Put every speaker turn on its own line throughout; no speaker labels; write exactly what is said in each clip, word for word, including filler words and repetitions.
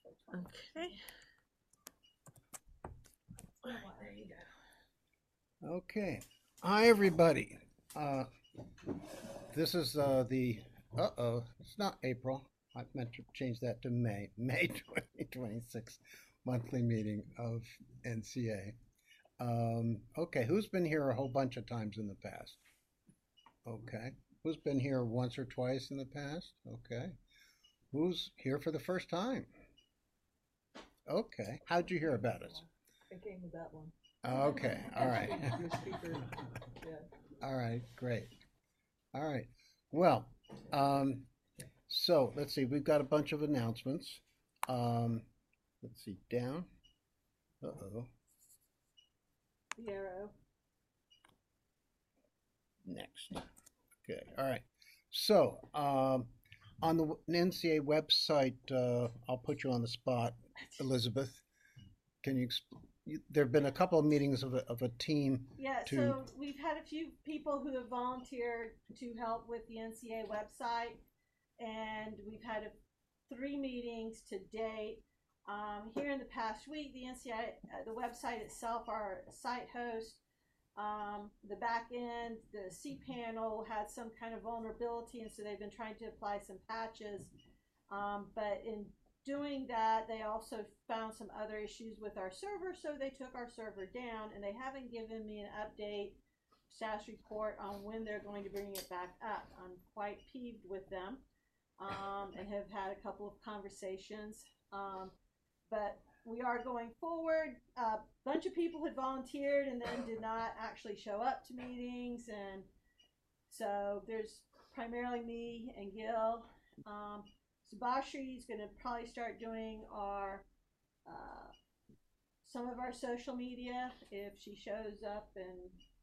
Okay. All right, there you go.
Okay. Hi, everybody. Uh, this is uh, the, uh oh, it's not April. I meant to change that to May, May twenty twenty-six monthly meeting of N C A. Um, okay, who's been here a whole bunch of times in the past? Okay. Who's been here once or twice in the past? Okay. Who's here for the first time? Okay. How'd you hear about us?
I came with that one.
Okay. All right.
Your speaker. Yeah.
All right. Great. All right. Well, um, so let's see. We've got a bunch of announcements. Um, let's see. Down. Uh oh.
The arrow.
Next. Okay. All right. So um, on the N C A website, uh, I'll put you on the spot, Elizabeth. Can you? Exp- you there have been a couple of meetings of a, of a team.
Yeah,
To.
so we've had a few people who have volunteered to help with the N C A website, and we've had a, three meetings to date. Um, here in the past week, the N C A, uh, the website itself, our site host, um, the back end, the cPanel had some kind of vulnerability, and so they've been trying to apply some patches. Um, but in doing that, they also found some other issues with our server, so they took our server down, and they haven't given me an update status report on when they're going to bring it back up. I'm quite peeved with them, um, and have had a couple of conversations. Um, but we are going forward. A bunch of people had volunteered and then did not actually show up to meetings, and so there's primarily me and Gil. Um, Subashri is going to probably start doing our uh, some of our social media if she shows up and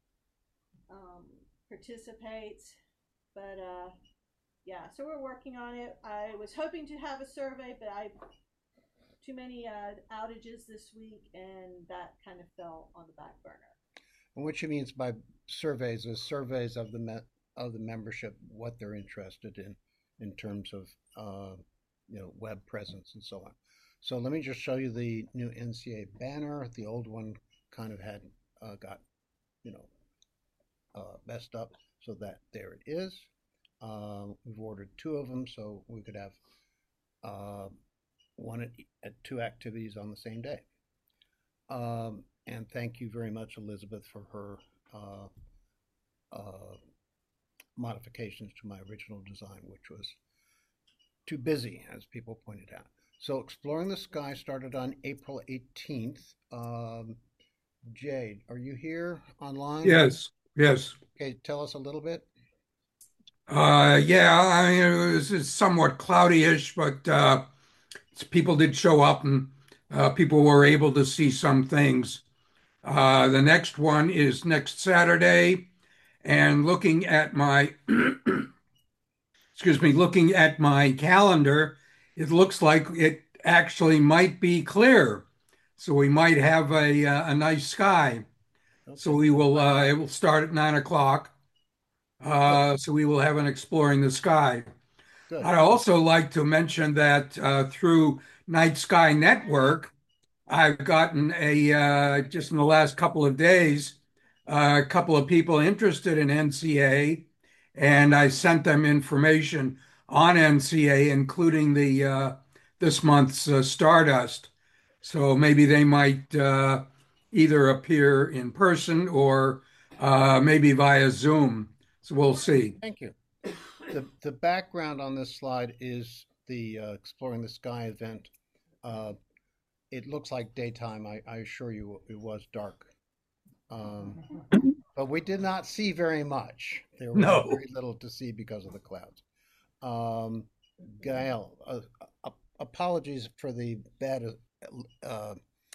um, participates. But uh, yeah, so we're working on it. I was hoping to have a survey, but I too many uh, outages this week, and that kind of fell on the back burner.
And what she means by surveys is surveys of the me- of the membership, what they're interested in, in terms of uh, you know web presence and so on. So let me just show you the new N C A banner. The old one kind of had uh, got you know uh, messed up, so that there it is. Uh, we've ordered two of them, so we could have uh, one at, at two activities on the same day. Um, and thank you very much, Elizabeth, for her uh, uh, modifications to my original design, which was too busy, as people pointed out. So, Exploring the Sky started on April eighteenth. Um, Jade, are you here online?
Yes, yes.
Okay, tell us a little bit.
Uh, yeah, I mean, it was it's somewhat cloudy-ish, but uh, people did show up and uh, people were able to see some things. Uh, the next one is next Saturday, and looking at my, excuse me, looking at my calendar, it looks like it actually might be clear. So we might have a, uh, a nice sky. So
Okay,
we will, uh, it will start at nine o'clock.
good,
Uh, so we will have an Exploring the Sky.
good.
I'd also like to mention that uh, through Night Sky Network, I've gotten a uh, just in the last couple of days, uh, a couple of people interested in N C A, and I sent them information on N C A, including the uh, this month's uh, Stardust. So maybe they might uh, either appear in person or uh, maybe via Zoom. So we'll see.
Thank you. The, the background on this slide is the uh, Exploring the Sky event. Uh, it looks like daytime. I, I assure you it was dark. Um, but we did not see very much. There was
No.
very little to see because of the clouds. Um, Gail, uh, uh, apologies for the bad uh,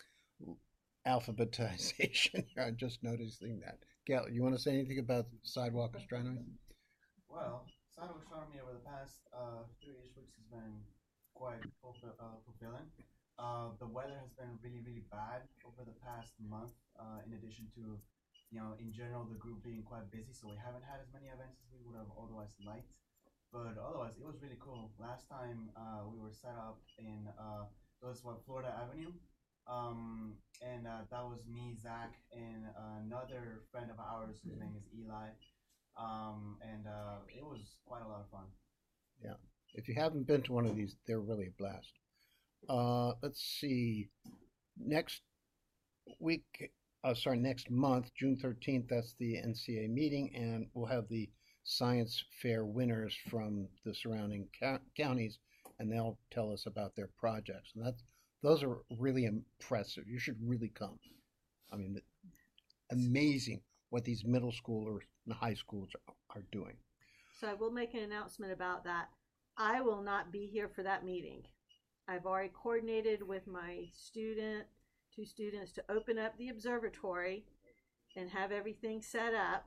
alphabetization. I'm just noticing that. Gail, you want to say anything about sidewalk astronomy?
Well, Sidewalk Astronomy over the past uh, three-ish weeks has been quite fulfill- uh, fulfilling. Uh, the weather has been really, really bad over the past month. Uh, in addition to, you know, in general, the group being quite busy, so we haven't had as many events as we would have otherwise liked. But otherwise, it was really cool. Last time uh, we were set up in uh, it was what, Florida Avenue. Um, and uh, that was me, Zach, and another friend of ours whose name is Eli. Um, and uh, it was quite a lot of fun.
Yeah. If you haven't been to one of these, they're really a blast. Uh, let's see. Next week, uh, sorry, next month, June thirteenth, that's the N C A A meeting, and we'll have the science fair winners from the surrounding counties, and they'll tell us about their projects. And that's, those are really impressive. You should really come. I mean, amazing what these middle schoolers and high schools are, are doing.
So I will make an announcement about that. I will not be here for that meeting. I've already coordinated with my student, two students, to open up the observatory and have everything set up.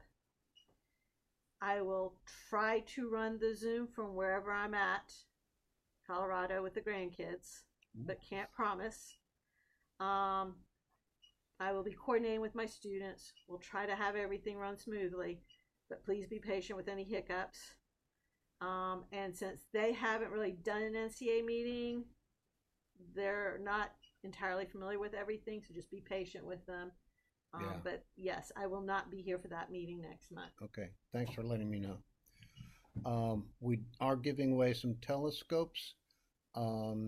I will try to run the Zoom from wherever I'm at, Colorado, with the grandkids, but can't promise. Um, I will be coordinating with my students. We'll try to have everything run smoothly, but please be patient with any hiccups. Um, and since they haven't really done an N C A A meeting, they're not entirely familiar with everything, so just be patient with them. Um,
Yeah.
But yes, I will not be here for that meeting next month.
Okay, thanks for letting me know. Um, we are giving away some telescopes. Um,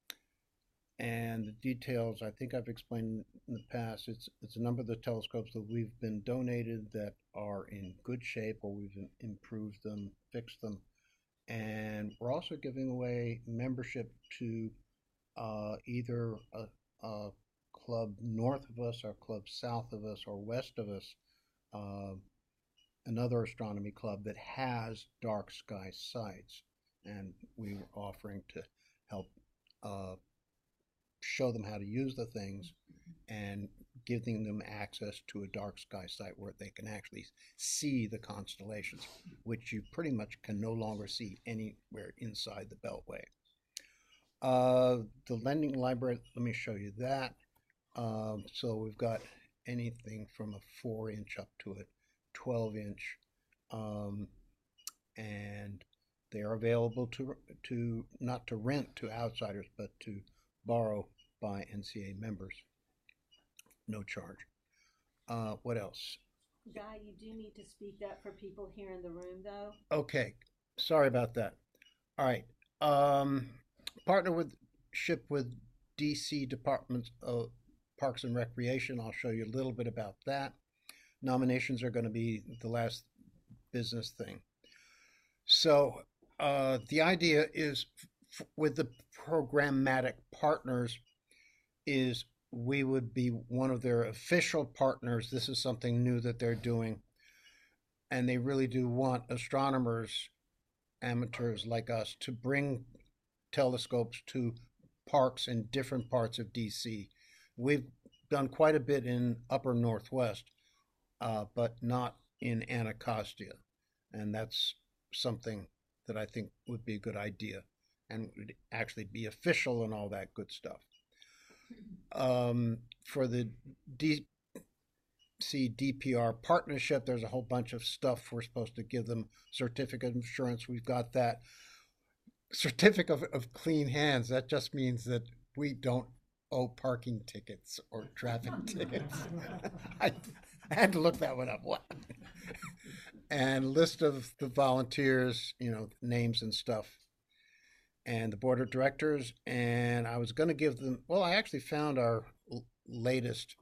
and the details, I think I've explained in the past, it's, it's a number of the telescopes that we've been donated that are in good shape, or we've improved them, fixed them. And we're also giving away membership to uh, either a, a club north of us, or club south of us, or west of us, uh, another astronomy club that has dark sky sites. And we were offering to help uh, show them how to use the things and giving them access to a dark sky site where they can actually see the constellations, which you pretty much can no longer see anywhere inside the Beltway. Uh, the lending library, let me show you that. Um, so we've got anything from a four inch up to a twelve inch, um, and they are available to, to not to rent to outsiders, but to borrow by N C A A members. No charge. Uh, what else?
Guy, you do need to speak up for people here in the room, though.
Okay, sorry about that. All right. Um, partner with ship with D C Department of Parks and Recreation. I'll show you a little bit about that. Nominations are going to be the last business thing. So uh, the idea is f- with the programmatic partners is we would be one of their official partners. This is something new that they're doing. And they really do want astronomers, amateurs like us, to bring telescopes to parks in different parts of D C. We've done quite a bit in upper Northwest, uh, but not in Anacostia. And that's something that I think would be a good idea and would actually be official and all that good stuff. Um, for the D C D P R partnership, there's a whole bunch of stuff we're supposed to give them. Certificate of insurance, we've got that. Certificate of, of clean hands, that just means that we don't owe parking tickets or traffic tickets. I, I had to look that one up. What? And list of the volunteers, you know, names and stuff, and the board of directors. And I was going to give them, well, I actually found our l- latest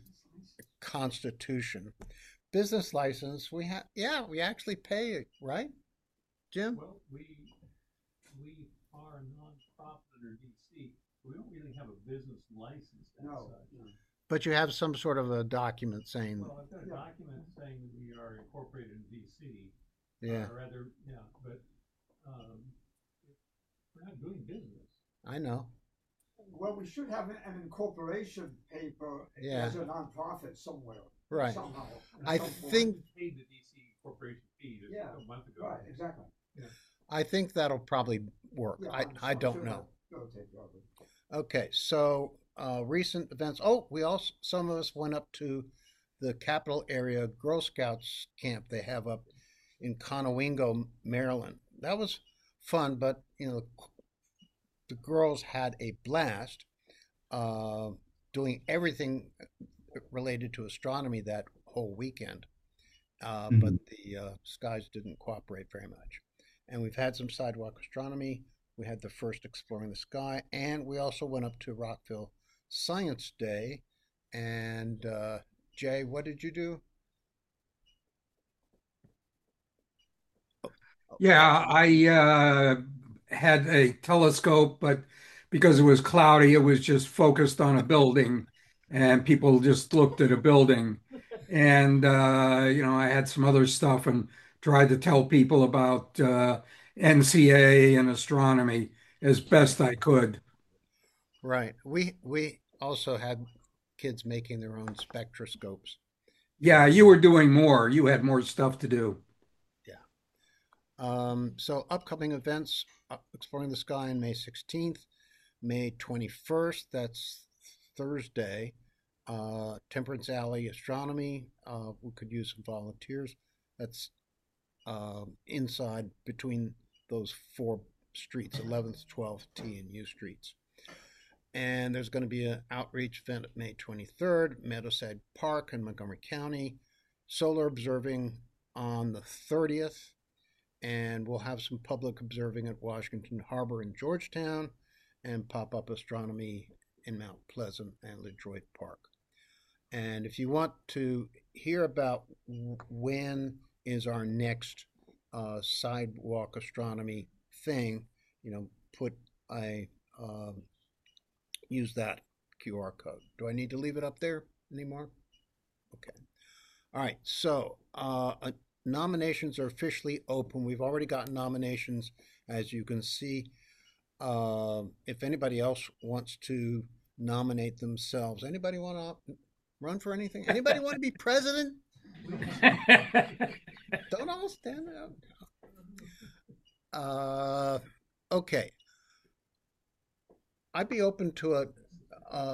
constitution. Business license, we have, yeah, we actually pay it, right, Jim?
Well, we we are a nonprofit under D C. We don't really have a business license as
No,
such.
no.
But you have some sort of a document saying,
Well, I've got a
Yeah.
document saying that we are incorporated in D C.
yeah,
Or rather, yeah, but um, we're not doing business.
I know.
Well, we should have an, an incorporation paper
Yeah.
as a nonprofit somewhere.
Right.
Somehow.
I
Some form.
think
Paid the D C corporation fee just
Yeah.
a month ago.
Right, exactly.
I think that'll probably work.
Yeah,
I,
I'm-
I
I'm
don't
sure
know.
that'll take care of it.
Okay, so uh, recent events. Oh, we also, some of us went up to the Capital Area Girl Scouts camp they have up in Conowingo, Maryland. That was fun, but you know, the girls had a blast. uh, doing everything related to astronomy that whole weekend, uh,
Mhm.
but the uh, skies didn't cooperate very much. And we've had some sidewalk astronomy. We had the first Exploring the Sky, and we also went up to Rockville Science Day. And uh, Jay, what did you do?
Yeah, I uh, had a telescope, but because it was cloudy, it was just focused on a building, and people just looked at a building. And uh, you know, I had some other stuff and tried to tell people about uh, N C A and astronomy as best I could.
Right. We we also had kids making their own spectroscopes.
Yeah, you were doing more. You had more stuff to do.
Yeah. Um, so upcoming events, uh, Exploring the Sky on May sixteenth, May twenty-first, that's Thursday. Uh, Temperance Alley Astronomy, uh, we could use some volunteers. That's uh, inside between those four streets, eleventh, twelfth, T, and U streets. And there's going to be an outreach event May twenty-third, Meadowside Park in Montgomery County. Solar observing on the thirtieth, and we'll have some public observing at Washington Harbor in Georgetown, and pop-up astronomy in Mount Pleasant and LaDroit Park. And if you want to hear about when is our next uh, sidewalk astronomy thing, you know, put a um, use that Q R code. Do I need to leave it up there anymore? Okay. All right. So uh, uh, nominations are officially open. We've already gotten nominations, as you can see. Uh, if anybody else wants to nominate themselves, anybody want to run for anything? Anybody want to be president? Don't all stand up. Uh, okay. I'd be open to a, a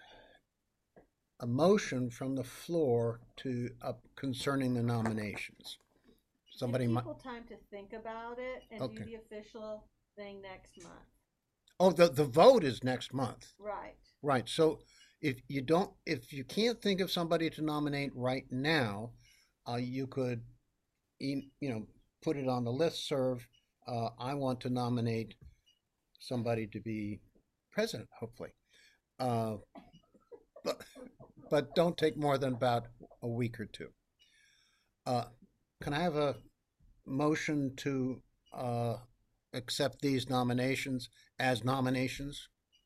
a motion from the floor to uh, concerning the nominations. Somebody
Give
might.
people time to think about it and
Okay.
do the official thing next month.
Oh, the the vote is next month,
Right.
right? So if you don't, if you can't think of somebody to nominate right now, uh, you could, e- you know, put it on the listserv. Uh, I want to nominate somebody to be president, hopefully. Uh, but, but don't take more than about a week or two. Uh, can I have a motion to uh, accept these nominations as nominations?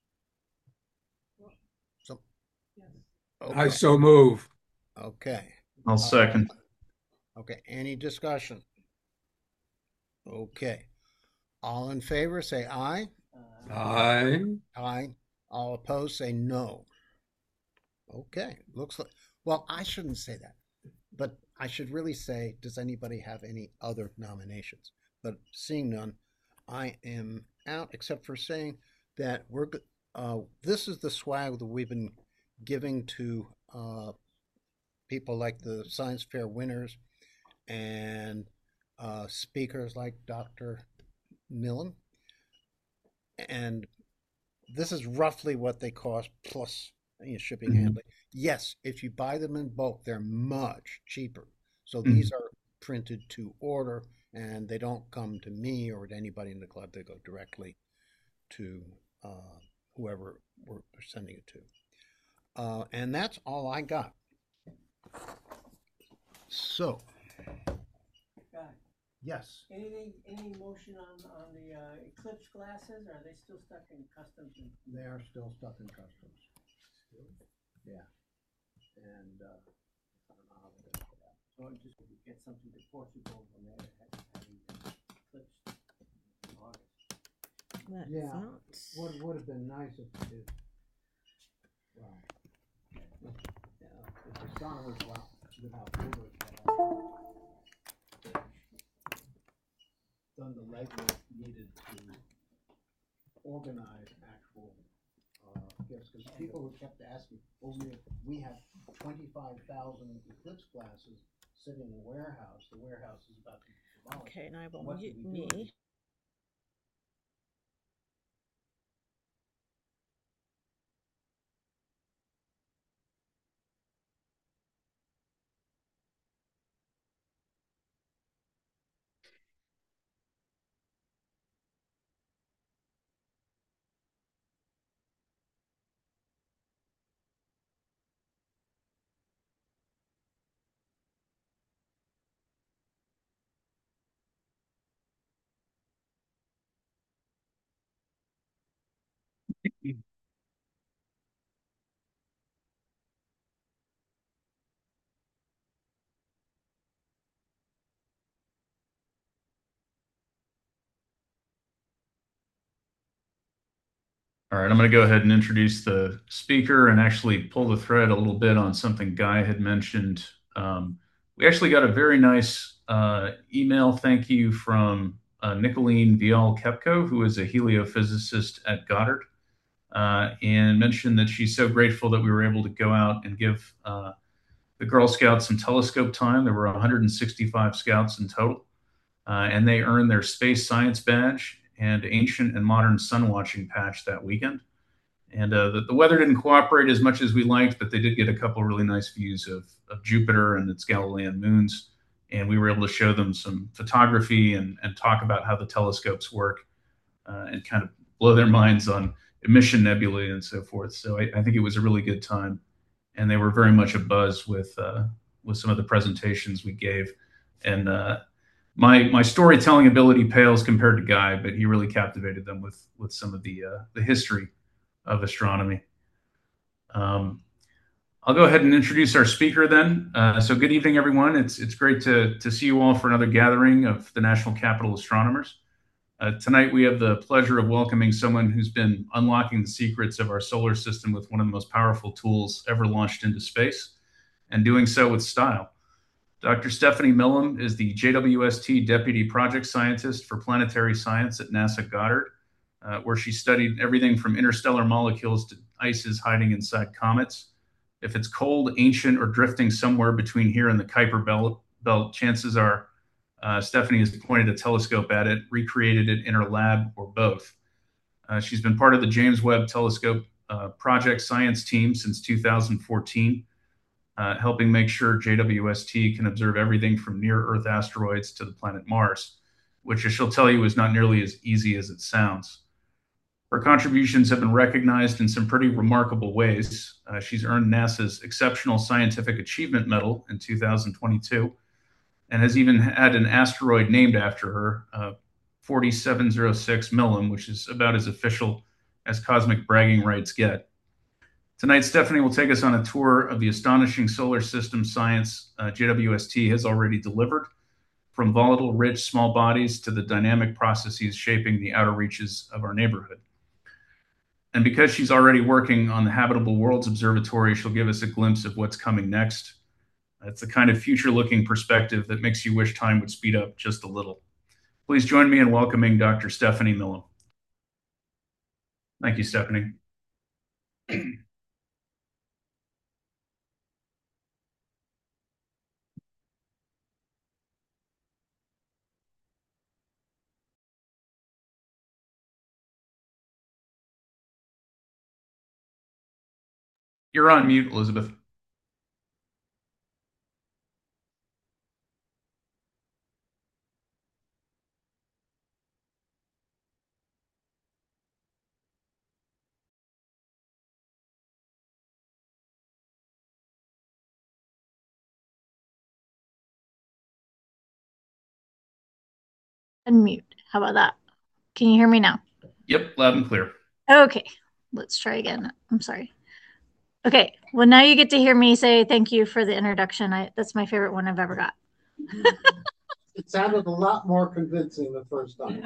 So,
I
okay,
so move.
okay,
I'll second.
okay. Any discussion? Okay. All in favor, say aye.
I
Aye. All opposed, say no. Okay. Looks like, well, I shouldn't say that, but I should really say, does anybody have any other nominations? But seeing none, I am out, except for saying that we're, go- uh, this is the swag that we've been giving to uh, people like the science fair winners and uh, speakers like Doctor Millen. And this is roughly what they cost plus, you know, shipping
Mhm.
handling. Yes, if you buy them in bulk, they're much cheaper. So
Mhm.
these are printed to order, and they don't come to me or to anybody in the club. They go directly to uh, whoever we're sending it to. Uh, and that's all I got. So,
Guy,
yes.
anything, any motion on, on the uh, eclipse glasses, or are they still stuck in customs? and-
They are still stuck in customs. Yeah. And uh, I don't know how they're going to get out.
Or just if we get something to Portugal from there, ha- having them eclipsed in August?
That's
Yeah.
not.
What would have been nice if, if well, if, uh, if the astronomers without, without borders had uh, done the legwork needed to organize actual uh, gifts, because people who kept asking, well, we, we have twenty-five thousand eclipse glasses sitting in the warehouse. The warehouse is about to be demolished.
Okay, and I will
What do
mute
we do with
me.
these
All right, I'm going to go ahead and introduce the speaker and actually pull the thread a little bit on something Guy had mentioned. Um, we actually got a very nice uh, email thank you from uh, Nicolene Vial-Kepko, who is a heliophysicist at Goddard, uh, and mentioned that she's so grateful that we were able to go out and give uh, the Girl Scouts some telescope time. There were one hundred sixty-five scouts in total, uh, and they earned their space science badge and ancient and modern sun watching patch that weekend. And uh, the, the weather didn't cooperate as much as we liked, but they did get a couple really nice views of, of Jupiter and its Galilean moons. And we were able to show them some photography and, and talk about how the telescopes work uh, and kind of blow their minds on emission nebulae and so forth. So I, I think it was a really good time. And they were very much abuzz with uh, with some of the presentations we gave. And uh, my my storytelling ability pales compared to Guy, but he really captivated them with with some of the uh, the history of astronomy. Um, I'll go ahead and introduce our speaker then. Uh, so good evening, everyone. It's it's great to to see you all for another gathering of the National Capital Astronomers. Uh, tonight we have the pleasure of welcoming someone who's been unlocking the secrets of our solar system with one of the most powerful tools ever launched into space, and doing so with style. Doctor Stephanie Millam is the J W S T Deputy Project Scientist for Planetary Science at NASA Goddard, uh, where she studied everything from interstellar molecules to ices hiding inside comets. If it's cold, ancient, or drifting somewhere between here and the Kuiper Belt, belt chances are uh, Stephanie has pointed a telescope at it, recreated it in her lab, or both. Uh, she's been part of the James Webb Telescope uh, Project Science team since two thousand fourteen. Uh, helping make sure J W S T can observe everything from near-Earth asteroids to the planet Mars, which I shall tell you is not nearly as easy as it sounds. Her contributions have been recognized in some pretty remarkable ways. Uh, she's earned NASA's Exceptional Scientific Achievement Medal in two thousand twenty-two, and has even had an asteroid named after her, uh, forty-seven oh six Millam, which is about as official as cosmic bragging rights get. Tonight, Stephanie will take us on a tour of the astonishing solar system science uh, J W S T has already delivered, from volatile rich small bodies to the dynamic processes shaping the outer reaches of our neighborhood. And because she's already working on the Habitable Worlds Observatory, she'll give us a glimpse of what's coming next. It's the kind of future-looking perspective that makes you wish time would speed up just a little. Please join me in welcoming Doctor Stephanie Millam. Thank you, Stephanie. You're on mute, Elizabeth.
Unmute. How about that? Can you hear me now?
Yep, loud and clear.
Okay, let's try again. I'm sorry. Okay, well, now you get to hear me say thank you for the introduction. I, that's my favorite one I've ever got.
It sounded a lot more convincing the first time.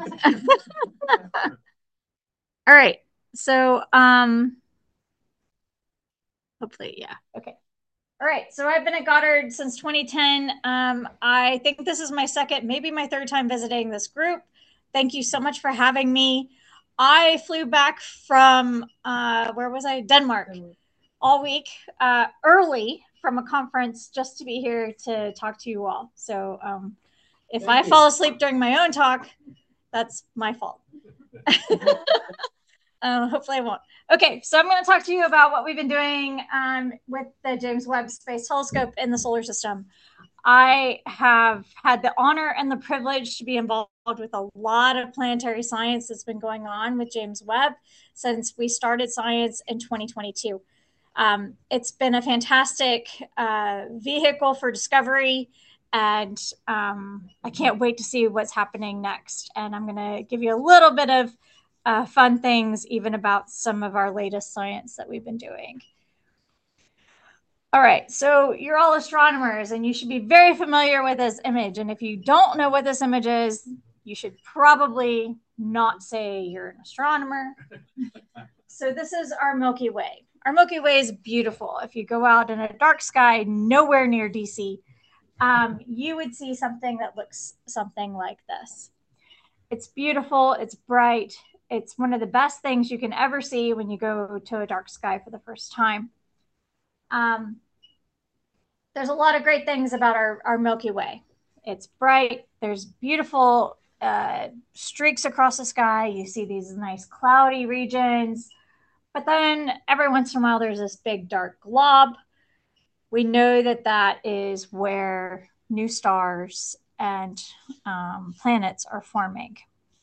All right, so um, hopefully, yeah, okay. All right, so I've been at Goddard since twenty ten. Um, I think this is my second, maybe my third time visiting this group. Thank you so much for having me. I flew back from, uh, where was I? Denmark, all week, uh, early from a conference just to be here to talk to you all. So um, if Thank I you. fall asleep during my own talk, that's my fault. Uh, hopefully I won't. Okay, so I'm going to talk to you about what we've been doing um, with the James Webb Space Telescope in the solar system. I have had the honor and the privilege to be involved with a lot of planetary science that's been going on with James Webb since we started science in twenty twenty-two. Um, it's been a fantastic uh, vehicle for discovery, and um, I can't wait to see what's happening next. And I'm going to give you a little bit of uh, fun things even about some of our latest science that we've been doing. All right, so you're all astronomers and you should be very familiar with this image. And if you don't know what this image is, you should probably not say you're an astronomer. So this is our Milky Way. Our Milky Way is beautiful. If you go out in a dark sky, nowhere near D C, um, you would see something that looks something like this. It's beautiful, it's bright. It's one of the best things you can ever see when you go to a dark sky for the first time. Um, there's a lot of great things about our, our Milky Way. It's bright. There's beautiful uh, streaks across the sky. You see these nice cloudy regions. But then every once in a while, there's this big dark glob. We know that that is where new stars and um, planets are forming.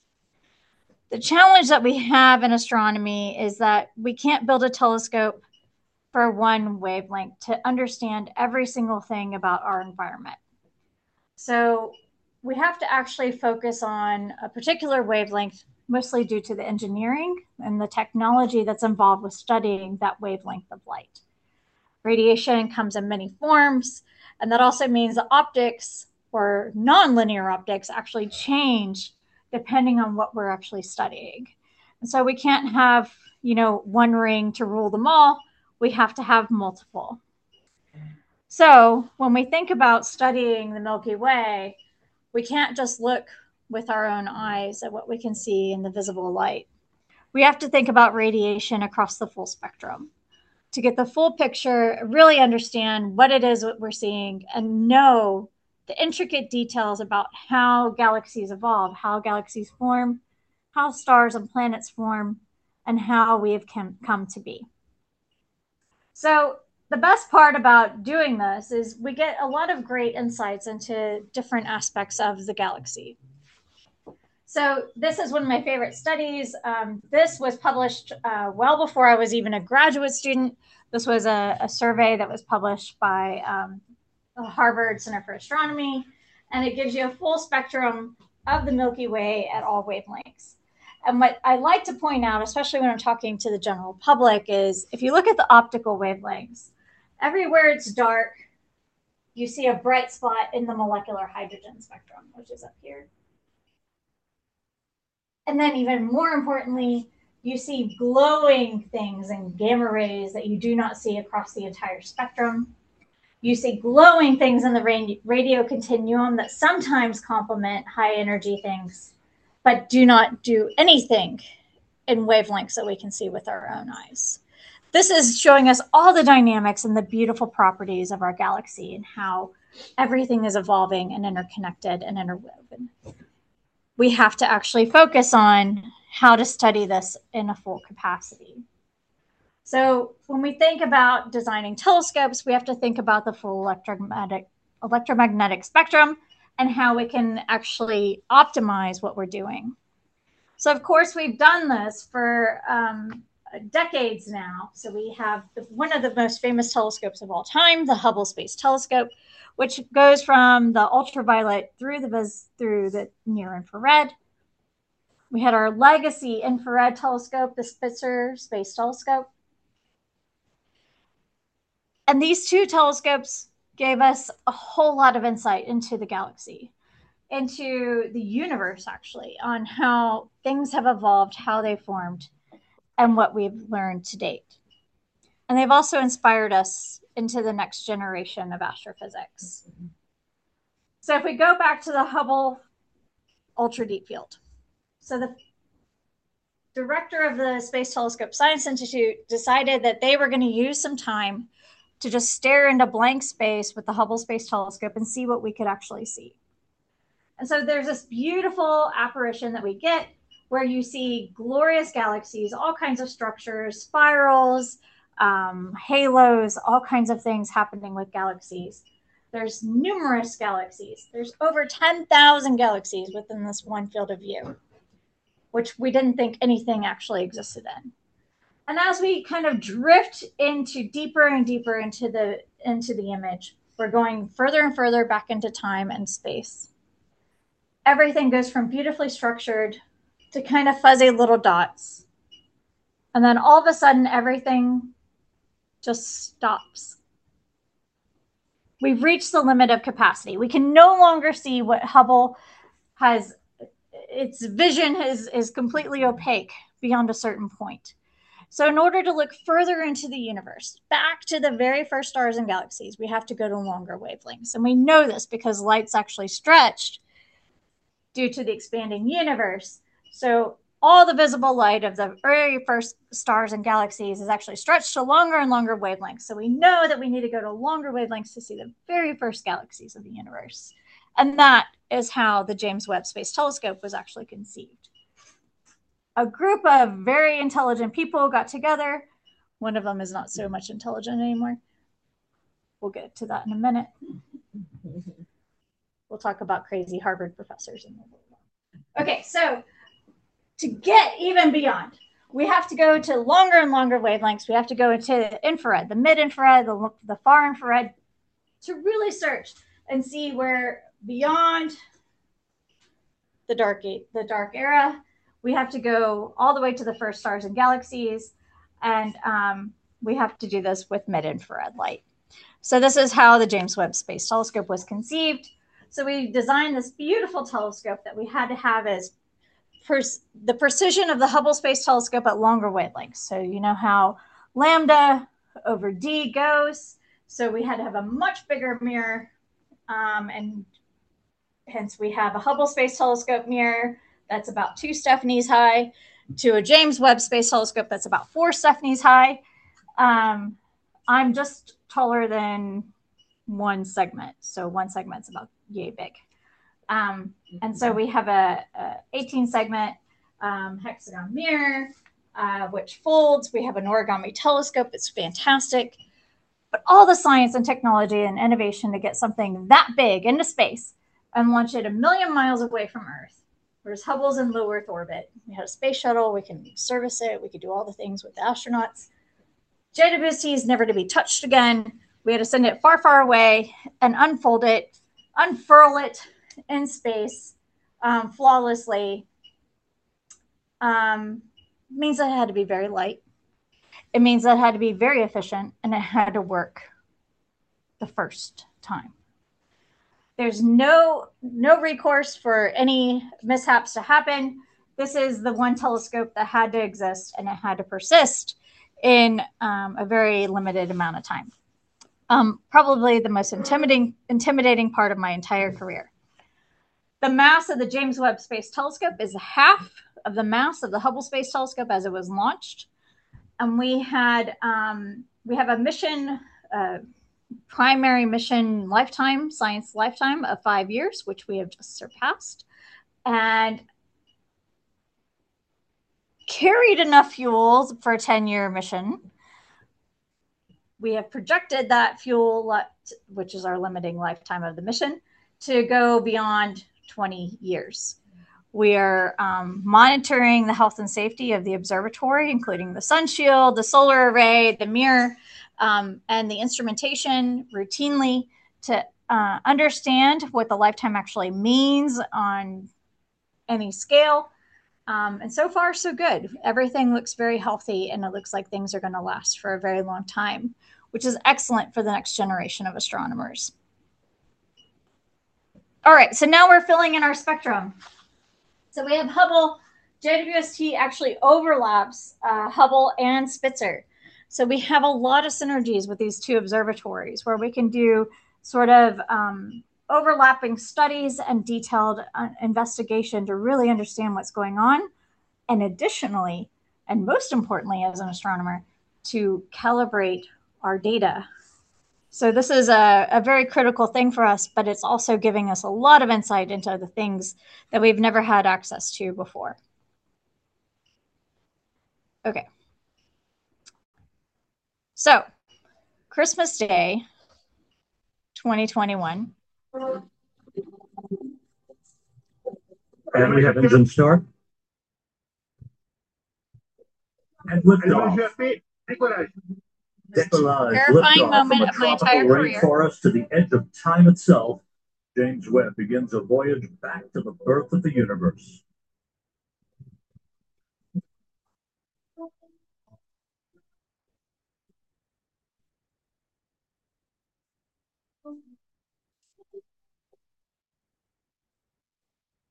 The challenge that we have in astronomy is that we can't build a telescope for one wavelength to understand every single thing about our environment. So we have to actually focus on a particular wavelength, mostly due to the engineering and the technology that's involved with studying that wavelength of light. Radiation comes in many forms, and that also means the optics or nonlinear optics actually change depending on what we're actually studying. And so we can't have, you know, one ring to rule them all. We have to have multiple. So when we think about studying the Milky Way, we can't just look with our own eyes at what we can see in the visible light. We have to think about radiation across the full spectrum to get the full picture, really understand what it is that we're seeing, and know the intricate details about how galaxies evolve, how galaxies form, how stars and planets form, and how we have come to be. So the best part about doing this is we get a lot of great insights into different aspects of the galaxy. So this is one of my favorite studies. Um, this was published uh, well before I was even a graduate student. This was a, a survey that was published by um, the Harvard Center for Astronomy, and it gives you a full spectrum of the Milky Way at all wavelengths. And what I like to point out, especially when I'm talking to the general public, is if you look at the optical wavelengths, everywhere it's dark, you see a bright spot in the molecular hydrogen spectrum, which is up here. And then even more importantly, you see glowing things and gamma rays that you do not see across the entire spectrum. You see glowing things in the radio continuum that sometimes complement high energy things, but do not do anything in wavelengths that we can see with our own eyes. This is showing us all the dynamics and the beautiful properties of our galaxy and how everything is evolving and interconnected and interwoven. We have to actually focus on how to study this in a full capacity. So when we think about designing telescopes, we have to think about the full electromagnetic, electromagnetic spectrum and how we can actually optimize what we're doing. So of course, we've done this for um, decades now. So we have the, one of the most famous telescopes of all time, the Hubble Space Telescope, which goes from the ultraviolet through the vis through the near infrared. We had our legacy infrared telescope, the Spitzer Space Telescope. And these two telescopes gave us a whole lot of insight into the galaxy, into the universe, actually, on how things have evolved, how they formed, and what we've learned to date. And they've also inspired us into the next generation of astrophysics. So if we go back to the Hubble Ultra Deep Field. So the director of the Space Telescope Science Institute decided that they were going to use some time to just stare into blank space with the Hubble Space Telescope and see what we could actually see. And so there's this beautiful apparition that we get where you see glorious galaxies, all kinds of structures, spirals, um, halos, all kinds of things happening with galaxies. There's numerous galaxies. There's over ten thousand galaxies within this one field of view, which we didn't think anything actually existed in. And as we kind of drift into deeper and deeper into the, into the image, we're going further and further back into time and space. Everything goes from beautifully structured to kind of fuzzy little dots. And then all of a sudden, everything just stops. We've reached the limit of capacity. We can no longer see what Hubble has. Its vision is, is completely opaque beyond a certain point. So in order to look further into the universe, back to the very first stars and galaxies, we have to go to longer wavelengths. And we know this because light's actually stretched due to the expanding universe. So all the visible light of the very first stars and galaxies is actually stretched to longer and longer wavelengths. So we know that we need to go to longer wavelengths to see the very first galaxies of the universe. And that is how the James Webb Space Telescope was actually conceived. A group of very intelligent people got together. One of them is not so much intelligent anymore. We'll get to that in a minute. We'll talk about crazy Harvard professors in a little while. Okay, so to get even beyond, we have to go to longer and longer wavelengths. We have to go into the infrared, the mid-infrared, the, the far infrared, to really search and see where beyond the dark, the dark era, we have to go all the way to the first stars and galaxies, and um, we have to do this with mid-infrared light. So this is how the James Webb Space Telescope was conceived. So we designed this beautiful telescope that we had to have as the precision of the Hubble Space Telescope at longer wavelengths. So you know how lambda over d goes. So we had to have a much bigger mirror, um, and hence we have a Hubble Space Telescope mirror that's about two Stephanies high to a James Webb Space Telescope that's about four Stephanies high. Um, I'm just taller than one segment. So one segment's about yay big. Um, and so we have a, a eighteen segment um, hexagon mirror, uh, which folds. We have an origami telescope. It's fantastic. But all the science and technology and innovation to get something that big into space and launch it a million miles away from Earth. Whereas Hubble's in low Earth orbit. We had a space shuttle. We can service it. We could do all the things with the astronauts. J W S T is never to be touched again. We had to send it far, far away and unfold it, unfurl it in space um, flawlessly. Um, means that it had to be very light. It means that it had to be very efficient, and it had to work the first time. There's no, no recourse for any mishaps to happen. This is the one telescope that had to exist, and it had to persist in um, a very limited amount of time. Um, probably the most intimidating, intimidating part of my entire career. The mass of the James Webb Space Telescope is half of the mass of the Hubble Space Telescope as it was launched. And we had, um, we have a mission, uh, primary mission lifetime, science lifetime of five years, which we have just surpassed. And carried enough fuel for a ten-year mission. We have projected that fuel, which is our limiting lifetime of the mission, to go beyond twenty years. We are um, monitoring the health and safety of the observatory, including the sun shield, the solar array, the mirror, um, and the instrumentation routinely to uh, understand what the lifetime actually means on any scale. Um, and so far, so good. Everything looks very healthy, and it looks like things are going to last for a very long time, which is excellent for the next generation of astronomers. All right, so now we're filling in our spectrum. So we have Hubble. J W S T actually overlaps uh, Hubble and Spitzer. So we have a lot of synergies with these two observatories where we can do sort of um, overlapping studies and detailed uh, investigation to really understand what's going on. And additionally, and most importantly as an astronomer, to calibrate our data. So this is a, a very critical thing for us, but it's also giving us a lot of insight into the things that we've never had access to before. Okay. So Christmas Day, twenty twenty-one.
And we have engine start. And liftoff.
Terrifying moment of my entire career.
Rainforest to the edge of time itself, James Webb begins a voyage back to the birth of the universe.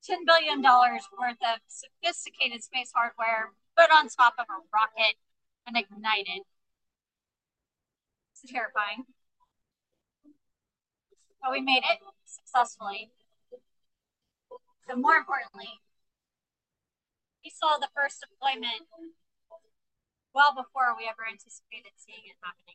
ten billion dollars worth of sophisticated space hardware put on top of a rocket and ignited. It's terrifying. But we made it successfully. And more importantly, we saw the first deployment well before we ever anticipated seeing it happening.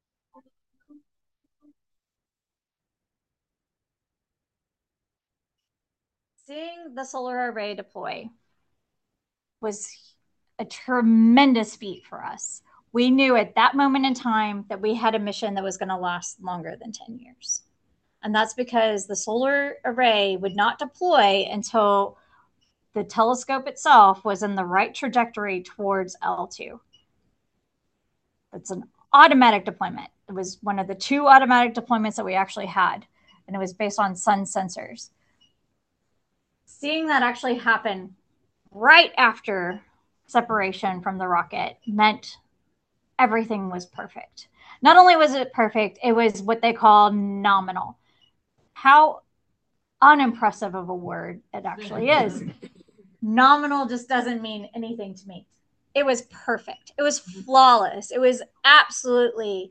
Seeing the solar array deploy was a tremendous feat for us. We knew at that moment in time that we had a mission that was going to last longer than ten years. And that's because the solar array would not deploy until the telescope itself was in the right trajectory towards L two. It's an automatic deployment. It was one of the two automatic deployments that we actually had, and it was based on sun sensors. Seeing that actually happen right after separation from the rocket meant everything was perfect. Not only was it perfect, it was what they call nominal. How unimpressive of a word it actually is. Nominal just doesn't mean anything to me. It was perfect. It was flawless. It was absolutely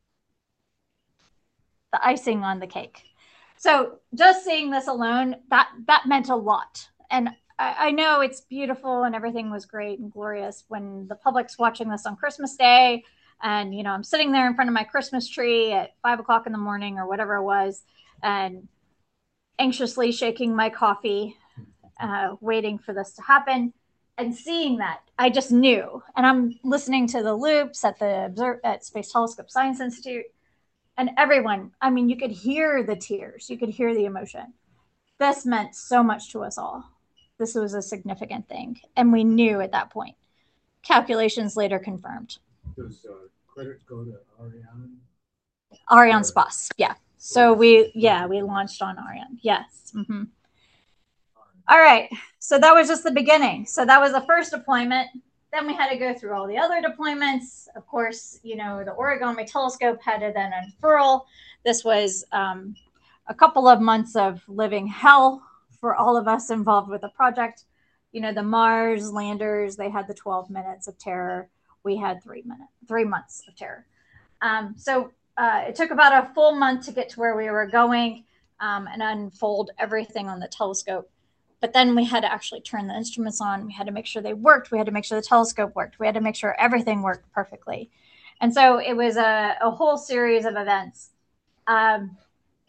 the icing on the cake. So just seeing this alone, that that meant a lot. And I, I know it's beautiful and everything was great and glorious when the public's watching this on Christmas Day, and you know I'm sitting there in front of my Christmas tree at five o'clock in the morning or whatever it was, and anxiously shaking my coffee, uh, waiting for this to happen. And seeing that, I just knew. And I'm listening to the loops at the Observ- at Space Telescope Science Institute, and everyone, I mean, you could hear the tears. You could hear the emotion. This meant so much to us all. This was a significant thing. And we knew at that point. Calculations later confirmed.
Does uh, credit go to Ariane?
Arianespace, yeah. So we, yeah, we launched on Ariane. Yes. Mm-hmm. All right. So that was just the beginning. So that was the first deployment. Then we had to go through all the other deployments. Of course, you know, the Origami telescope had to then unfurl. This was um, a couple of months of living hell for all of us involved with the project. You know, the Mars landers, they had the twelve minutes of terror. We had three minutes, three months of terror. Um, so uh, it took about a full month to get to where we were going um, and unfold everything on the telescope. But then we had to actually turn the instruments on. We had to make sure they worked. We had to make sure the telescope worked. We had to make sure everything worked perfectly. And so it was a, a whole series of events. Um,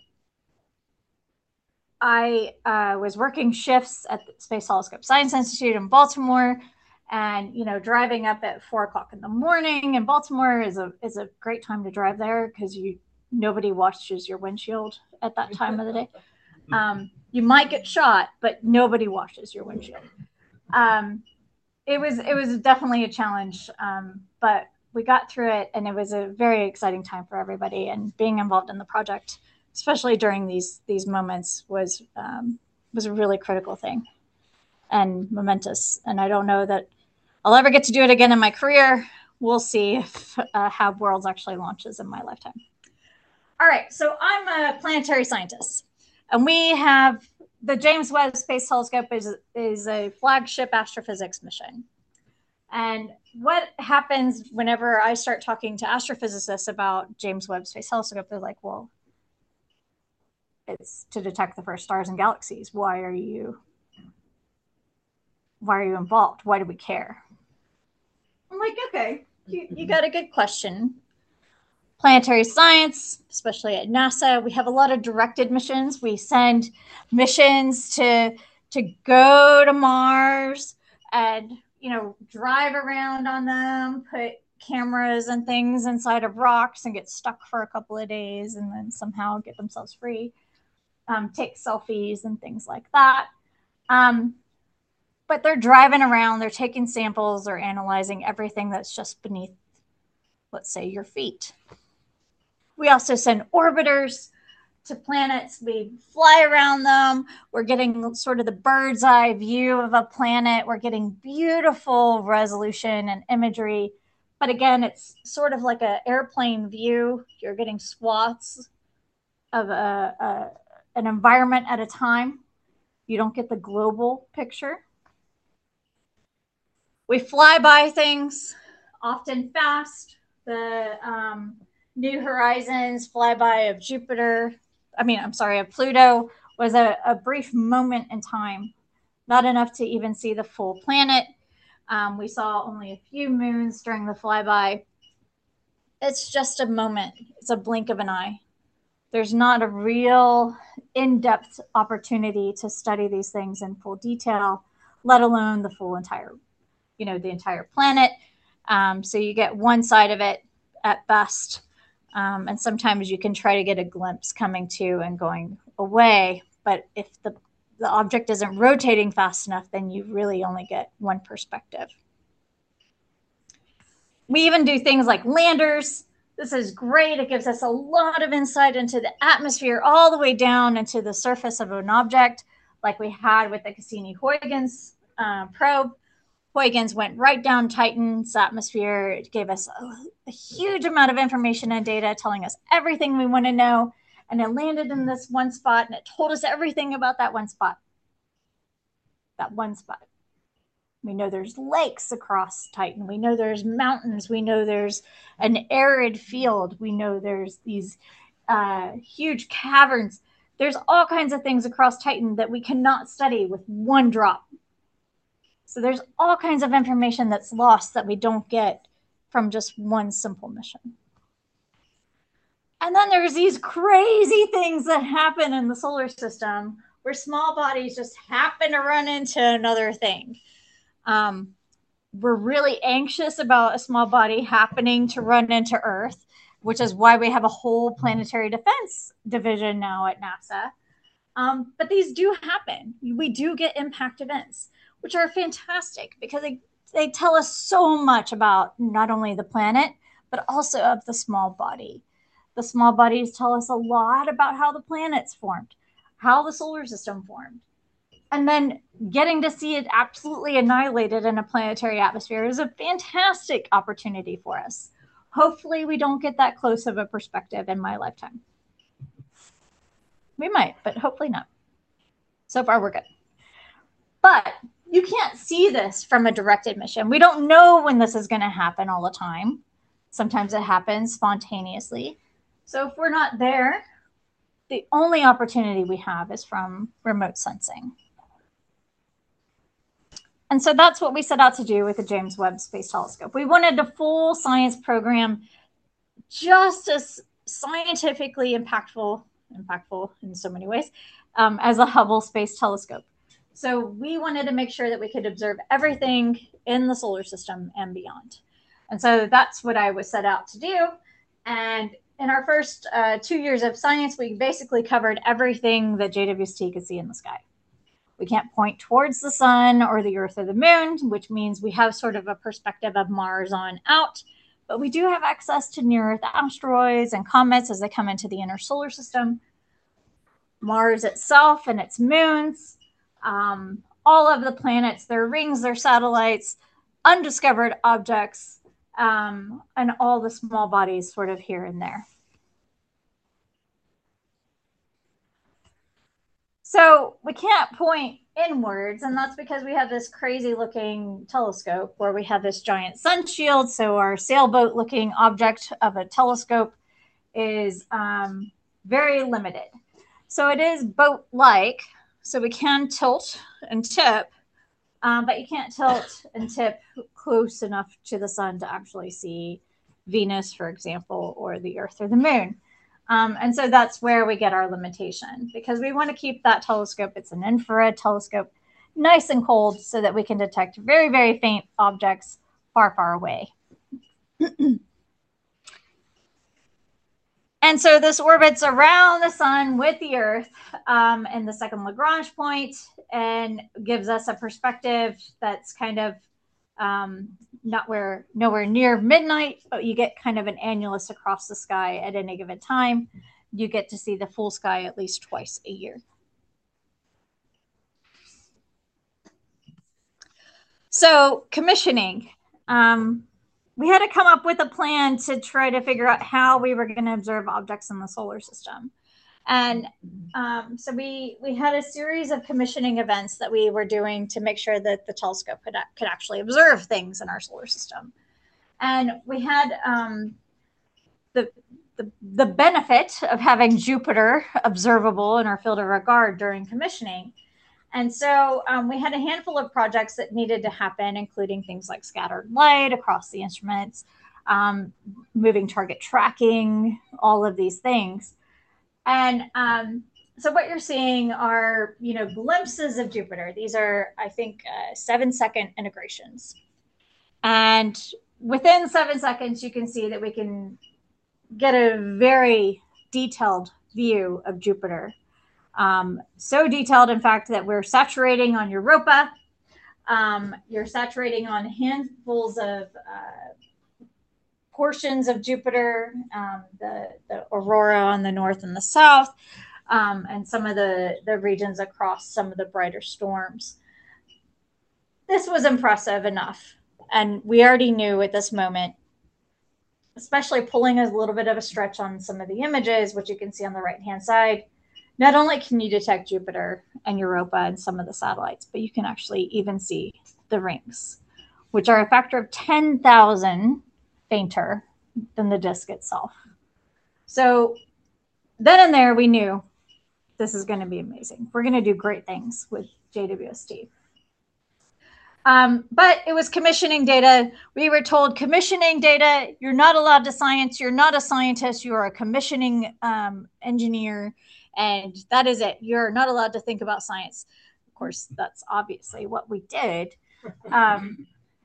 I uh, was working shifts at the Space Telescope Science Institute in Baltimore, and you know, driving up at four o'clock in the morning in Baltimore is a is a great time to drive there because you nobody washes your windshield at that time of the day. Um, you might get shot, but nobody washes your windshield. Um, it was it was definitely a challenge, um, but we got through it, and it was a very exciting time for everybody. And being involved in the project, especially during these these moments, was um, was a really critical thing and momentous. And I don't know that I'll ever get to do it again in my career. We'll see if uh, how Worlds actually launches in my lifetime. All right, so I'm a planetary scientist. And we have the James Webb Space Telescope is, is a flagship astrophysics mission. And what happens whenever I start talking to astrophysicists about James Webb Space Telescope, they're like, well, it's to detect the first stars and galaxies. Why are you, why are you involved? Why do we care? I'm like, okay, you, you got a good question. Planetary science, especially at NASA, we have a lot of directed missions. We send missions to to go to Mars and you know drive around on them, put cameras and things inside of rocks and get stuck for a couple of days and then somehow get themselves free, um, take selfies and things like that. Um, but they're driving around, they're taking samples, they're analyzing everything that's just beneath, let's say, your feet. We also send orbiters to planets. We fly around them. We're getting sort of the bird's eye view of a planet. We're getting beautiful resolution and imagery. But again, it's sort of like an airplane view. You're getting swaths of a, a, an environment at a time. You don't get the global picture. We fly by things, often fast. The um, New Horizons flyby of Jupiter, I mean, I'm sorry, of Pluto was a, a brief moment in time, not enough to even see the full planet. Um, we saw only a few moons during the flyby. It's just a moment. It's a blink of an eye. There's not a real in-depth opportunity to study these things in full detail, let alone the full entire, you know, the entire planet. Um, so you get one side of it at best. Um, and sometimes you can try to get a glimpse coming to and going away. But if the, the object isn't rotating fast enough, then you really only get one perspective. We even do things like landers. This is great. It gives us a lot of insight into the atmosphere all the way down into the surface of an object, like we had with the Cassini-Huygens uh, probe. Huygens went right down Titan's atmosphere. It gave us a, a huge amount of information and data telling us everything we want to know. And it landed in this one spot, and it told us everything about that one spot. That one spot. We know there's lakes across Titan. We know there's mountains. We know there's an arid field. We know there's these uh, huge caverns. There's all kinds of things across Titan that we cannot study with one drop. So there's all kinds of information that's lost that we don't get from just one simple mission. And then there's these crazy things that happen in the solar system where small bodies just happen to run into another thing. Um, we're really anxious about a small body happening to run into Earth, which is why we have a whole planetary defense division now at NASA. Um, but these do happen. We do get impact events, which are fantastic because they, they tell us so much about not only the planet, but also of the small body. The small bodies tell us a lot about how the planets formed, how the solar system formed. And then getting to see it absolutely annihilated in a planetary atmosphere is a fantastic opportunity for us. Hopefully we don't get that close of a perspective in my lifetime. We might, but hopefully not. So far we're good. But you can't see this from a directed mission. We don't know when this is going to happen all the time. Sometimes it happens spontaneously. So if we're not there, the only opportunity we have is from remote sensing. And so that's what we set out to do with the James Webb Space Telescope. We wanted a full science program just as scientifically impactful, impactful in so many ways, um, as the Hubble Space Telescope. So we wanted to make sure that we could observe everything in the solar system and beyond. And so that's what I was set out to do. And in our first uh, two years of science, we basically covered everything that J W S T could see in the sky. We can't point towards the sun or the Earth or the moon, which means we have sort of a perspective of Mars on out. But we do have access to near-Earth asteroids and comets as they come into the inner solar system. Mars itself and its moons, um, all of the planets, their rings, their satellites, undiscovered objects, um, and all the small bodies sort of here and there. So we can't point inwards, and that's because we have this crazy looking telescope where we have this giant sun shield. So our sailboat looking object of a telescope is um, very limited. So it is boat-like, so we can tilt and tip, um, but you can't tilt and tip close enough to the sun to actually see Venus, for example, or the Earth or the moon. Um, and so that's where we get our limitation, because we want to keep that telescope, it's an infrared telescope, nice and cold so that we can detect very, very faint objects far, far away. And so this orbits around the sun with the Earth um, in the second Lagrange point and gives us a perspective that's kind of um, not where nowhere near midnight, but you get kind of an annulus across the sky at any given time. You get to see the full sky at least twice a year. So commissioning. Um, we had to come up with a plan to try to figure out how we were going to observe objects in the solar system. And um, so we we had a series of commissioning events that we were doing to make sure that the telescope could, could actually observe things in our solar system. And we had um, the, the the benefit of having Jupiter observable in our field of regard during commissioning. And so um, we had a handful of projects that needed to happen, including things like scattered light across the instruments, um, moving target tracking, all of these things. And um, so what you're seeing are, you know, glimpses of Jupiter. These are, I think, uh, seven second integrations. And within seven seconds, you can see that we can get a very detailed view of Jupiter. Um, so detailed, in fact, that we're saturating on Europa. Um, you're saturating on handfuls of uh, portions of Jupiter, um, the, the aurora on the north and the south, um, and some of the, the regions across some of the brighter storms. This was impressive enough. And we already knew at this moment, especially pulling a little bit of a stretch on some of the images, which you can see on the right-hand side, not only can you detect Jupiter and Europa and some of the satellites, but you can actually even see the rings, which are a factor of ten thousand fainter than the disk itself. So then and there, we knew this is going to be amazing. We're going to do great things with J W S T. Um, but it was commissioning data. We were told commissioning data, you're not allowed to science. You're not a scientist. You are a commissioning um, engineer. And that is it. You're not allowed to think about science. Of course, that's obviously what we did. Um,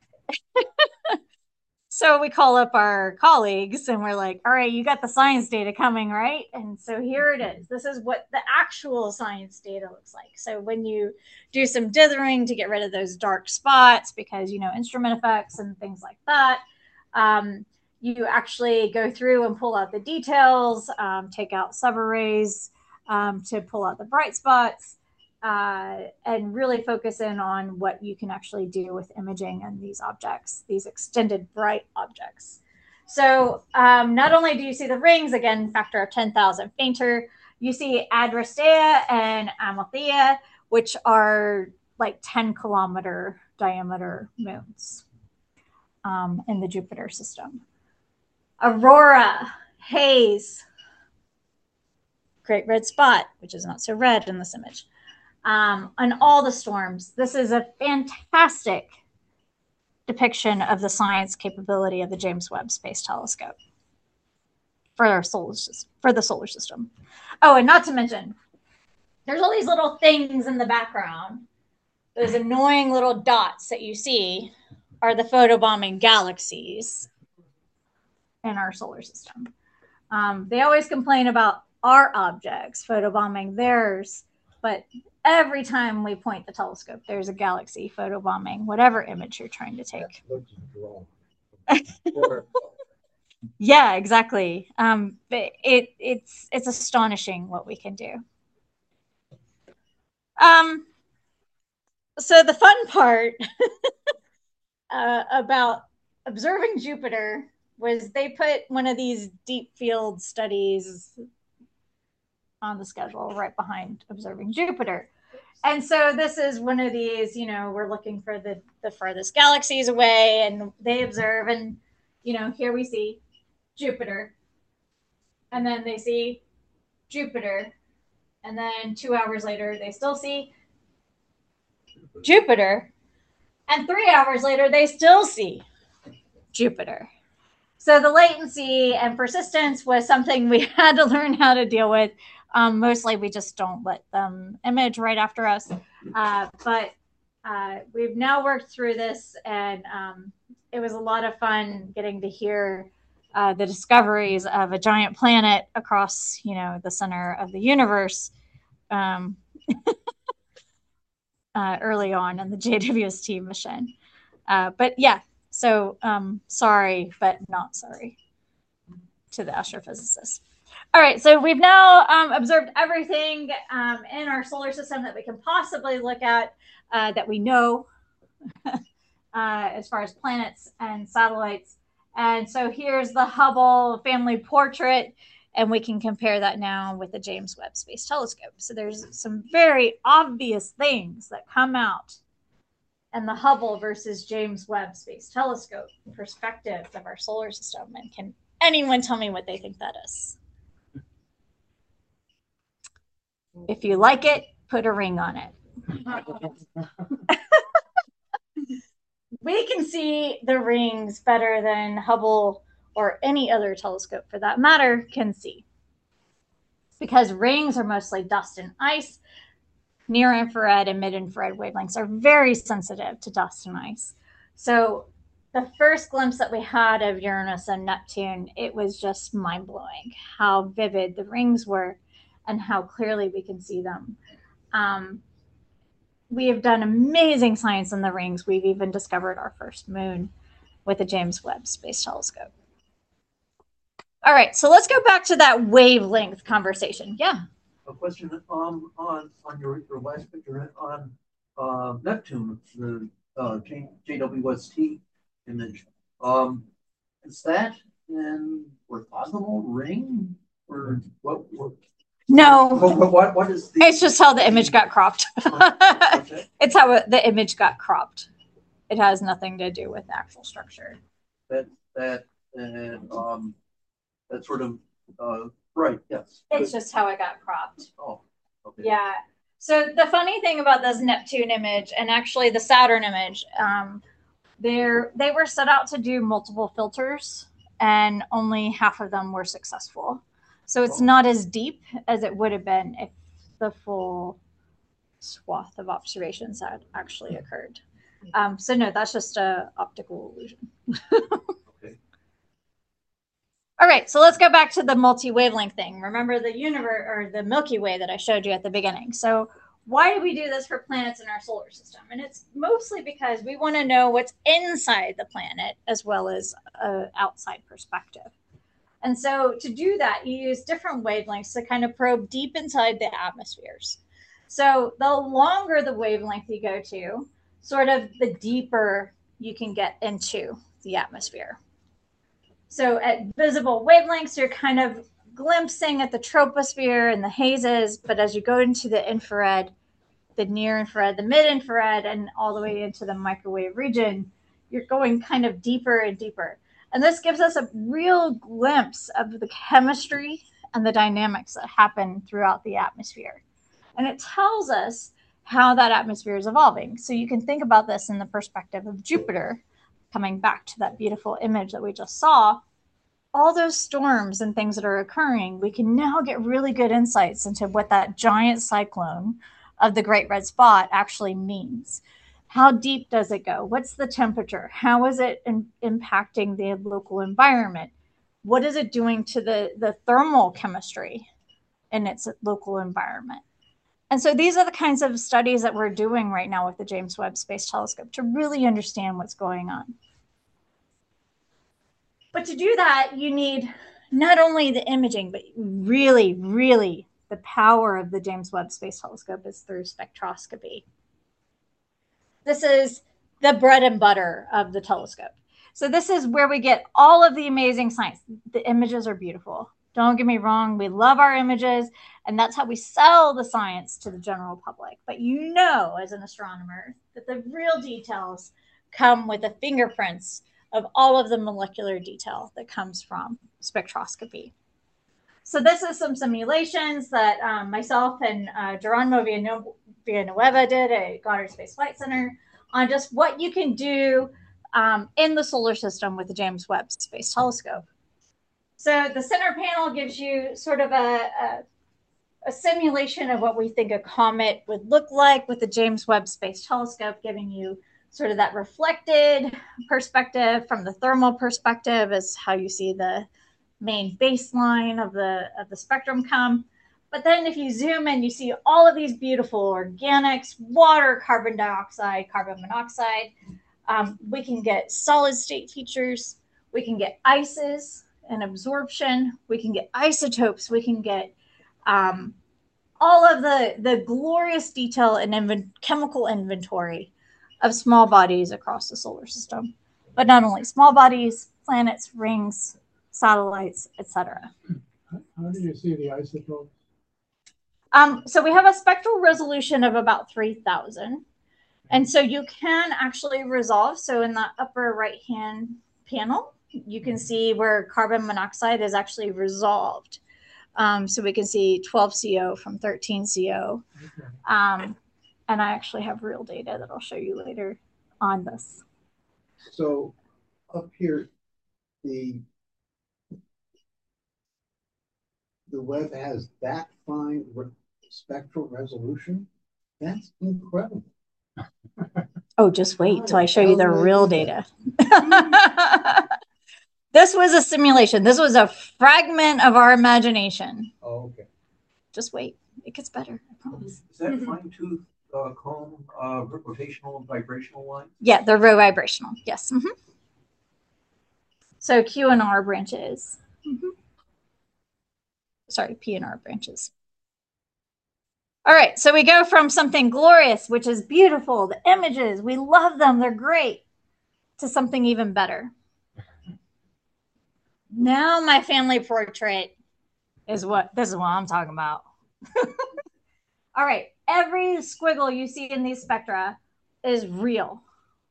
so we call up our colleagues and we're like, all right, you got the science data coming, right? And so here it is. This is what the actual science data looks like. So when you do some dithering to get rid of those dark spots because, you know, instrument effects and things like that, um, you actually go through and pull out the details, um, take out subarrays, Um, to pull out the bright spots uh, and really focus in on what you can actually do with imaging and these objects, these extended bright objects. So um, not only do you see the rings, again, factor of ten thousand fainter, you see Adrastea and Amalthea, which are like ten kilometer diameter moons um, in the Jupiter system. Aurora, haze, great red spot, which is not so red in this image, um, and all the storms. This is a fantastic depiction of the science capability of the James Webb Space Telescope for our solar system, for the solar system. Oh, and not to mention, there's all these little things in the background. Those annoying little dots that you see are the photobombing galaxies in our solar system. Um, they always complain about our objects photobombing theirs, but every time we point the telescope, there's a galaxy photobombing whatever image you're trying to take. Yeah, exactly. Um, but it it's it's astonishing what we can do. Um, so the fun part uh, about observing Jupiter was they put one of these deep field studies on the schedule right behind observing Jupiter. And so this is one of these, you know, we're looking for the, the furthest galaxies away and they observe and, you know, here we see Jupiter and then they see Jupiter and then two hours later they still see Jupiter and three hours later they still see Jupiter. So the latency and persistence was something we had to learn how to deal with. Um, mostly we just don't let them image right after us. Uh, but uh, we've now worked through this and um, it was a lot of fun getting to hear uh, the discoveries of a giant planet across, you know, the center of the universe um, uh, early on in the J W S T mission. Uh, but yeah, so um, sorry, but not sorry to the astrophysicists. All right, so we've now um, observed everything um, in our solar system that we can possibly look at uh, that we know uh, as far as planets and satellites. And so here's the Hubble family portrait. And we can compare that now with the James Webb Space Telescope. So there's some very obvious things that come out in the Hubble versus James Webb Space Telescope perspective of our solar system. And can anyone tell me what they think that is? If you like it, put a ring on it. We can see the rings better than Hubble or any other telescope for that matter can see. Because rings are mostly dust and ice, near infrared and mid infrared wavelengths are very sensitive to dust and ice. So the first glimpse that we had of Uranus and Neptune, it was just mind blowing how vivid the rings were and how clearly we can see them. Um, we have done amazing science in the rings. We've even discovered our first moon with the James Webb Space Telescope. All right, so let's go back to that wavelength conversation. Yeah.
A question um, on on your, your last picture on uh, Neptune, the uh, J, JWST image. Um, is that an orthogonal ring, or what? what
no.
What, what, what is the?
It's just how the image got cropped.
Okay.
It's how it, the image got cropped. It has nothing to do with the actual structure.
That that and um, that sort of. Uh, Right, yes.
It's just how it got cropped.
Oh, okay.
Yeah. So the funny thing about this Neptune image and actually the Saturn image, um, they're, they were set out to do multiple filters and only half of them were successful. So it's
Oh.
not as deep as it would have been if the full swath of observations had actually occurred. Um, so no, that's just a optical illusion.
Okay.
All right, so let's go back to the multi-wavelength thing. Remember the universe or the Milky Way that I showed you at the beginning. So why do we do this for planets in our solar system? And it's mostly because we want to know what's inside the planet as well as an outside perspective. And so to do that, you use different wavelengths to kind of probe deep inside the atmospheres. So the longer the wavelength you go to, sort of the deeper you can get into the atmosphere. So at visible wavelengths, you're kind of glimpsing at the troposphere and the hazes, but as you go into the infrared, the near infrared, the mid infrared, and all the way into the microwave region, you're going kind of deeper and deeper. And this gives us a real glimpse of the chemistry and the dynamics that happen throughout the atmosphere. And it tells us how that atmosphere is evolving. So you can think about this in the perspective of Jupiter, coming back to that beautiful image that we just saw. All those storms and things that are occurring, we can now get really good insights into what that giant cyclone of the Great Red Spot actually means. How deep does it go? What's the temperature? How is it in, impacting the local environment? What is it doing to the, the thermal chemistry in its local environment? And so these are the kinds of studies that we're doing right now with the James Webb Space Telescope to really understand what's going on. But to do that, you need not only the imaging, but really, really the power of the James Webb Space Telescope is through spectroscopy. This is the bread and butter of the telescope. So this is where we get all of the amazing science. The images are beautiful. Don't get me wrong. We love our images, and that's how we sell the science to the general public. But you know, as an astronomer, that the real details come with the fingerprints of all of the molecular detail that comes from spectroscopy. So this is some simulations that um, myself and uh, Geronimo Villanueva did at Goddard Space Flight Center on just what you can do um, in the solar system with the James Webb Space Telescope. So the center panel gives you sort of a, a, a simulation of what we think a comet would look like with the James Webb Space Telescope, giving you sort of that reflected perspective. From the thermal perspective is how you see the main baseline of the, of the spectrum come. But then if you zoom in, you see all of these beautiful organics, water, carbon dioxide, carbon monoxide. Um, we can get solid state features. We can get ices and absorption. We can get isotopes. We can get um, all of the, the glorious detail and inv- chemical inventory of small bodies across the solar system. But not only small bodies, planets, rings, satellites, et cetera.
How
How do you see the isotopes?
Um, so we have a spectral resolution of about three thousand. And so you can actually resolve. So in the upper right-hand panel, you can see where carbon monoxide is actually resolved. Um, so we can see twelve C O from thirteen C O.
Okay.
Um, and I actually have real data that I'll show you later on this.
So up here, the the web has that fine re spectral resolution. That's incredible.
Oh, just wait till I show you the real data. This was a simulation. This was a fragment of our imagination.
Oh, okay.
Just wait. It gets better, I promise.
Is that fine-tooth uh, comb uh, rotational and vibrational line?
Yeah, they're row vibrational. Yes. Mm-hmm. So Q and R branches. Mm-hmm. Sorry, P and R branches. All right, so we go from something glorious, which is beautiful, the images, we love them, they're great, to something even better. Now my family portrait is what, this is what I'm talking about. All right, every squiggle you see in these spectra is real.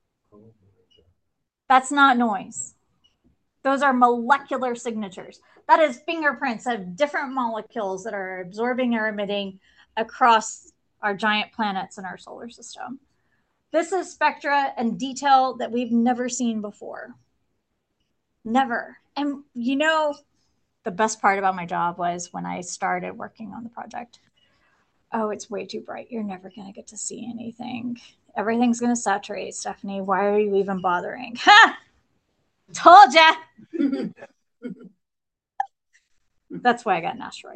That's not noise. Those are molecular signatures. That is fingerprints of different molecules that are absorbing or emitting across our giant planets in our solar system. This is spectra and detail that we've never seen before. Never. And you know, the best part about my job was when I started working on the project. Oh, it's way too bright. You're never going to get to see anything. Everything's going to saturate, Stephanie. Why are you even bothering? Ha! Told ya! That's why I got an asteroid.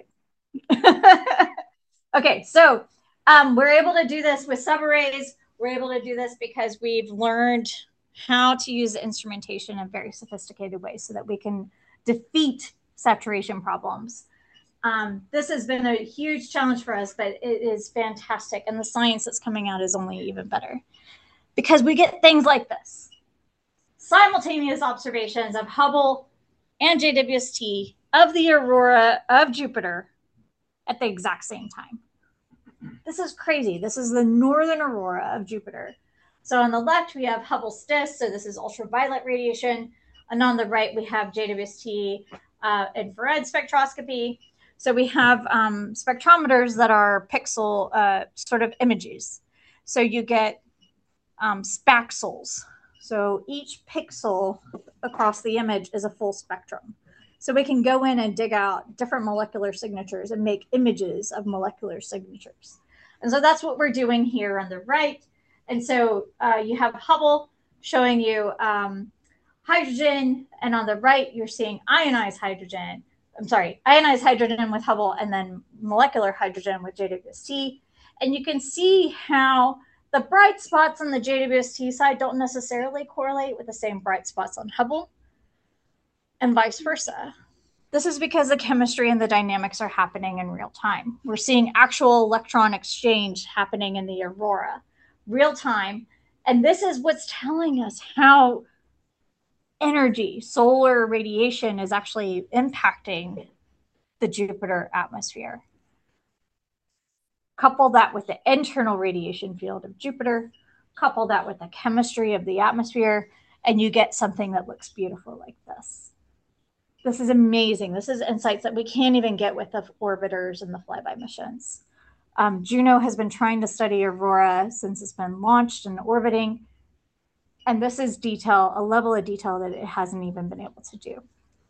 Okay, so um, we're able to do this with subarrays. We're able to do this because we've learned how to use the instrumentation in very sophisticated ways so that we can defeat saturation problems. Um, this has been a huge challenge for us, but it is fantastic. And the science that's coming out is only even better because we get things like this. Simultaneous observations of Hubble and J W S T of the aurora of Jupiter at the exact same time. This is crazy. This is the northern aurora of Jupiter. So on the left, we have Hubble S T I S. So this is ultraviolet radiation. And on the right, we have J W S T uh, infrared spectroscopy. So we have um, spectrometers that are pixel uh, sort of images. So you get um, spaxels. So each pixel across the image is a full spectrum. So we can go in and dig out different molecular signatures and make images of molecular signatures. And so that's what we're doing here on the right. And so uh, you have Hubble showing you um, hydrogen, and on the right, you're seeing ionized hydrogen. I'm sorry, ionized hydrogen with Hubble, and then molecular hydrogen with J W S T. And you can see how the bright spots on the J W S T side don't necessarily correlate with the same bright spots on Hubble, and vice versa. This is because the chemistry and the dynamics are happening in real time. We're seeing actual electron exchange happening in the aurora, real time. And this is what's telling us how energy, solar radiation, is actually impacting the Jupiter atmosphere. Couple that with the internal radiation field of Jupiter, couple that with the chemistry of the atmosphere, and you get something that looks beautiful like this. This is amazing. This is insights that we can't even get with the orbiters and the flyby missions. Um, Juno has been trying to study aurora since it's been launched and orbiting. And this is detail, a level of detail that it hasn't even been able to do.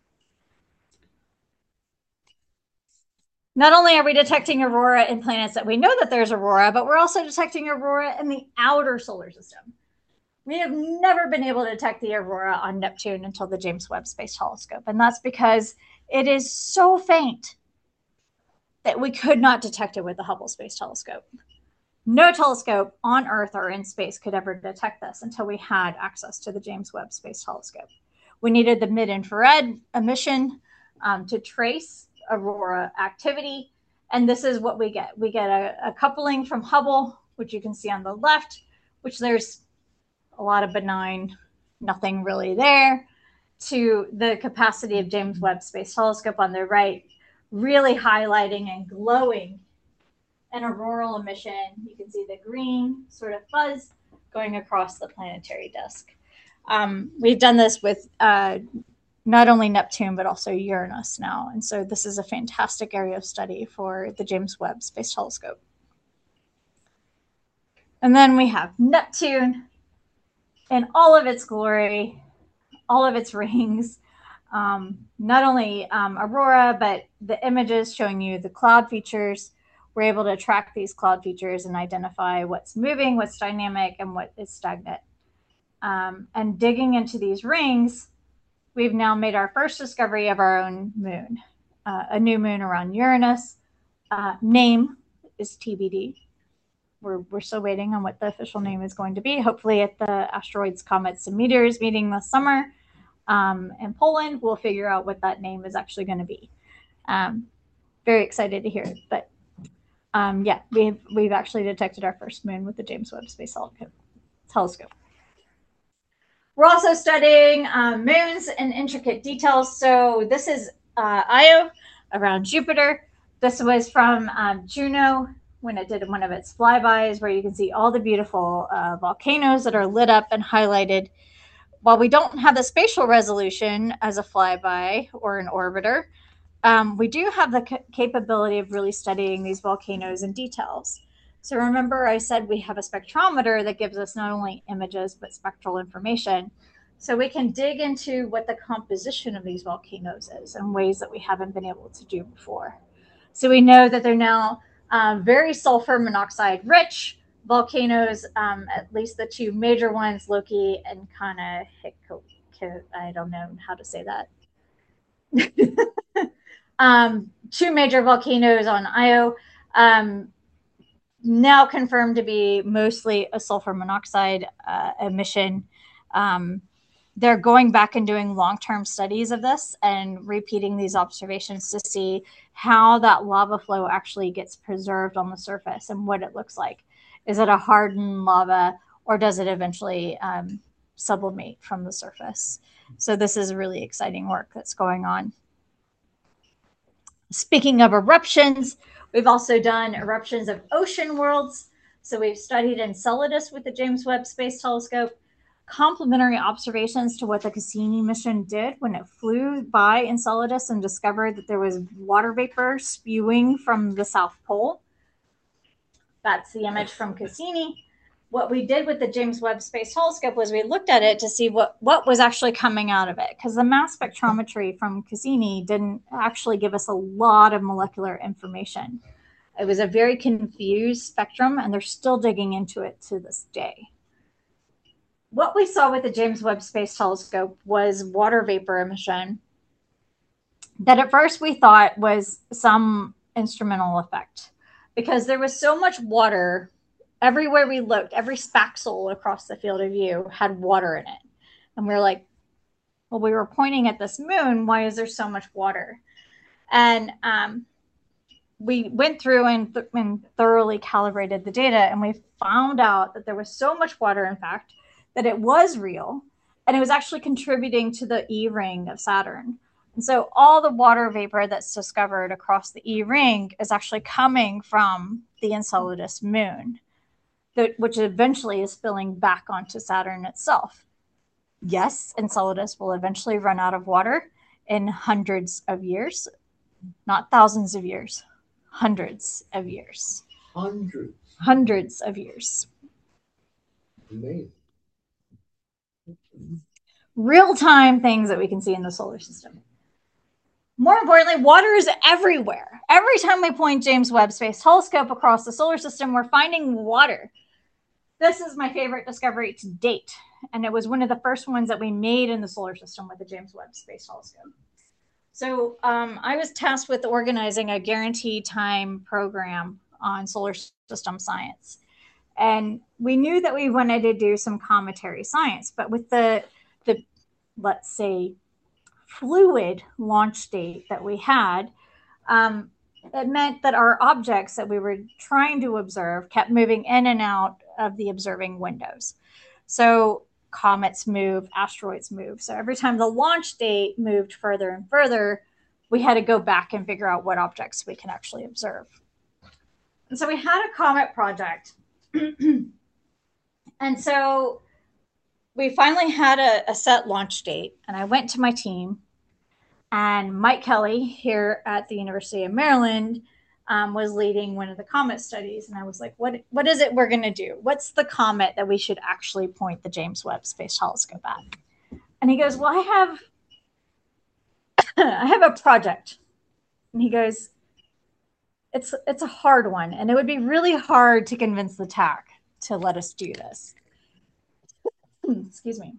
Not only are we detecting aurora in planets that we know that there's aurora, but we're also detecting aurora in the outer solar system. We have never been able to detect the aurora on Neptune until the James Webb Space Telescope. And that's because it is so faint that we could not detect it with the Hubble Space Telescope. No telescope on Earth or in space could ever detect this until we had access to the James Webb Space Telescope. We needed the mid-infrared emission um, to trace aurora activity. And this is what we get. We get a, a coupling from Hubble, which you can see on the left, which there's a lot of benign, nothing really there, to the capacity of James Webb Space Telescope on the right, really highlighting and glowing an auroral emission. You can see the green sort of fuzz going across the planetary disk. Um, we've done this with uh, not only Neptune, but also Uranus now. And so this is a fantastic area of study for the James Webb Space Telescope. And then we have Neptune in all of its glory, all of its rings. Um, not only um, aurora, but the images showing you the cloud features. We're able to track these cloud features and identify what's moving, what's dynamic, and what is stagnant. Um, and digging into these rings, we've now made our first discovery of our own moon, uh, a new moon around Uranus. Uh, name is T B D. We're, we're still waiting on what the official name is going to be. Hopefully at the Asteroids, Comets, and Meteors meeting this summer um, in Poland, we'll figure out what that name is actually going to be. Um, very excited to hear it. But um, yeah, we've, we've actually detected our first moon with the James Webb Space Telescope. We're also studying um, moons in intricate details. So this is uh, Io around Jupiter. This was from um, Juno when it did one of its flybys, where you can see all the beautiful uh, volcanoes that are lit up and highlighted. While we don't have the spatial resolution as a flyby or an orbiter, um, we do have the ca capability of really studying these volcanoes in details. So remember I said we have a spectrometer that gives us not only images, but spectral information. So we can dig into what the composition of these volcanoes is in ways that we haven't been able to do before. So we know that they're now um, very sulfur monoxide rich volcanoes, um, at least the two major ones, Loki and Kana Hiko, I don't know how to say that. um, two major volcanoes on Io. Um, now confirmed to be mostly a sulfur monoxide uh, emission. Um, they're going back and doing long-term studies of this and repeating these observations to see how that lava flow actually gets preserved on the surface and what it looks like. Is it a hardened lava, or does it eventually um, sublimate from the surface? So this is really exciting work that's going on. Speaking of eruptions, we've also done eruptions of ocean worlds. So we've studied Enceladus with the James Webb Space Telescope, complementary observations to what the Cassini mission did when it flew by Enceladus and discovered that there was water vapor spewing from the South Pole. That's the image from Cassini. What we did with the James Webb Space Telescope was we looked at it to see what, what was actually coming out of it, because the mass spectrometry from Cassini didn't actually give us a lot of molecular information. It was a very confused spectrum, and they're still digging into it to this day. What we saw with the James Webb Space Telescope was water vapor emission that at first we thought was some instrumental effect, because there was so much water everywhere we looked. Every spaxel across the field of view had water in it. And we were like, well, we were pointing at this moon. Why is there so much water? And um, we went through and, th and thoroughly calibrated the data, and we found out that there was so much water, in fact, that it was real, and it was actually contributing to the E ring of Saturn. And so all the water vapor that's discovered across the E ring is actually coming from the Enceladus moon, that, which eventually is spilling back onto Saturn itself. Yes, Enceladus will eventually run out of water in hundreds of years, not thousands of years, hundreds of years.
Hundreds.
Hundreds of years.
Amazing.
Real-time things that we can see in the solar system. More importantly, water is everywhere. Every time we point James Webb Space Telescope across the solar system, we're finding water. This is my favorite discovery to date, and it was one of the first ones that we made in the solar system with the James Webb Space Telescope. So um, I was tasked with organizing a guaranteed time program on solar system science. And we knew that we wanted to do some cometary science, but with the, the let's say, fluid launch date that we had, um, it meant that our objects that we were trying to observe kept moving in and out of the observing windows. So comets move, asteroids move. So every time the launch date moved further and further, we had to go back and figure out what objects we can actually observe. And so we had a comet project. And so we finally had a, a set launch date, and I went to my team, and Mike Kelly here at the University of Maryland um, was leading one of the comet studies. And I was like, what, what is it we're going to do? What's the comet that we should actually point the James Webb Space Telescope at? And he goes, well, I have, I have a project. And he goes, it's, it's a hard one. And it would be really hard to convince the T A C to let us do this. Excuse me.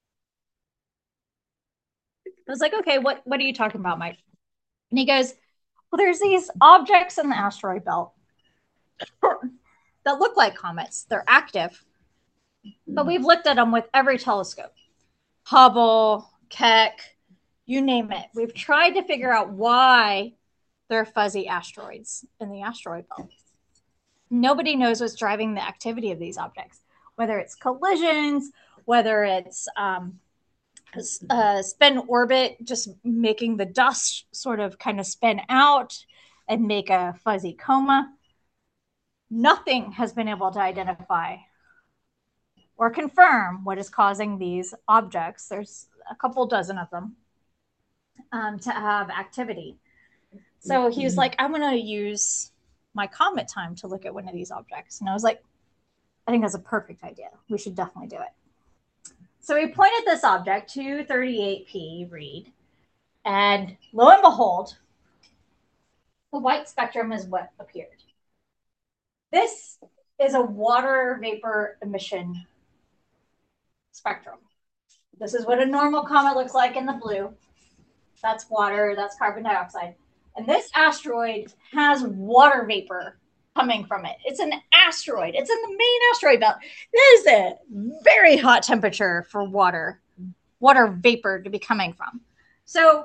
I was like, okay, what, what are you talking about, Mike? And he goes, well, there's these objects in the asteroid belt that look like comets. They're active, but we've looked at them with every telescope. Hubble, Keck, you name it. We've tried to figure out why they're fuzzy asteroids in the asteroid belt. Nobody knows what's driving the activity of these objects, whether it's collisions, whether it's um, uh, spin orbit, just making the dust sort of kind of spin out and make a fuzzy coma. Nothing has been able to identify or confirm what is causing these objects. There's a couple dozen of them um, to have activity. So he was like, I'm going to use my comet time to look at one of these objects. And I was like, I think that's a perfect idea. We should definitely do it. So we pointed this object to thirty-eight P read, and lo and behold, the white spectrum is what appeared. This is a water vapor emission spectrum. This is what a normal comet looks like in the blue. That's water, that's carbon dioxide. And this asteroid has water vapor coming from it. It's an asteroid. It's in the main asteroid belt. This is a very hot temperature for water, water vapor to be coming from. So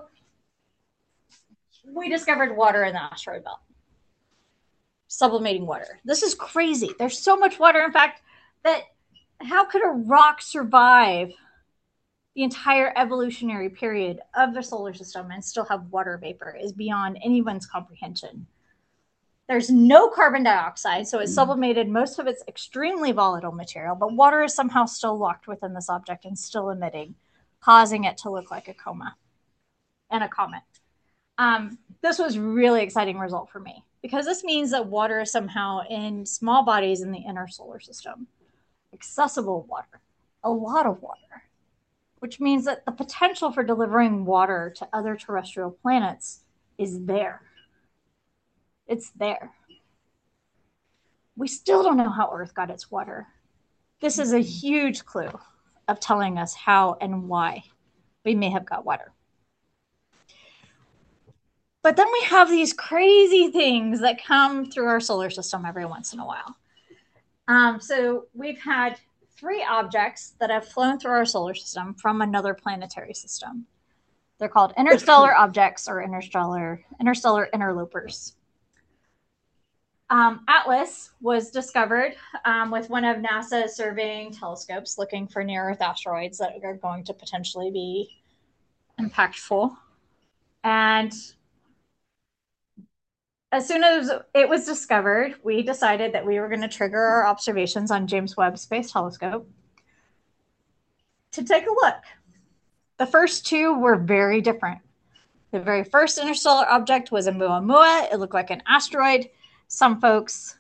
we discovered water in the asteroid belt. Sublimating water. This is crazy. There's so much water, in fact, that how could a rock survive the entire evolutionary period of the solar system and still have water vapor is beyond anyone's comprehension. There's no carbon dioxide, so it's sublimated most of its extremely volatile material, but water is somehow still locked within this object and still emitting, causing it to look like a coma and a comet. Um, this was really exciting result for me because this means that water is somehow in small bodies in the inner solar system, accessible water, a lot of water, which means that the potential for delivering water to other terrestrial planets is there. It's there. We still don't know how Earth got its water. This is a huge clue of telling us how and why we may have got water. But then we have these crazy things that come through our solar system every once in a while. Um, so we've had three objects that have flown through our solar system from another planetary system. They're called interstellar objects or interstellar, interstellar interlopers. Um, Atlas was discovered um, with one of NASA's surveying telescopes looking for near-Earth asteroids that are going to potentially be impactful. And as soon as it was discovered, we decided that we were going to trigger our observations on James Webb Space Telescope to take a look. The first two were very different. The very first interstellar object was Oumuamua. It looked like an asteroid. Some folks,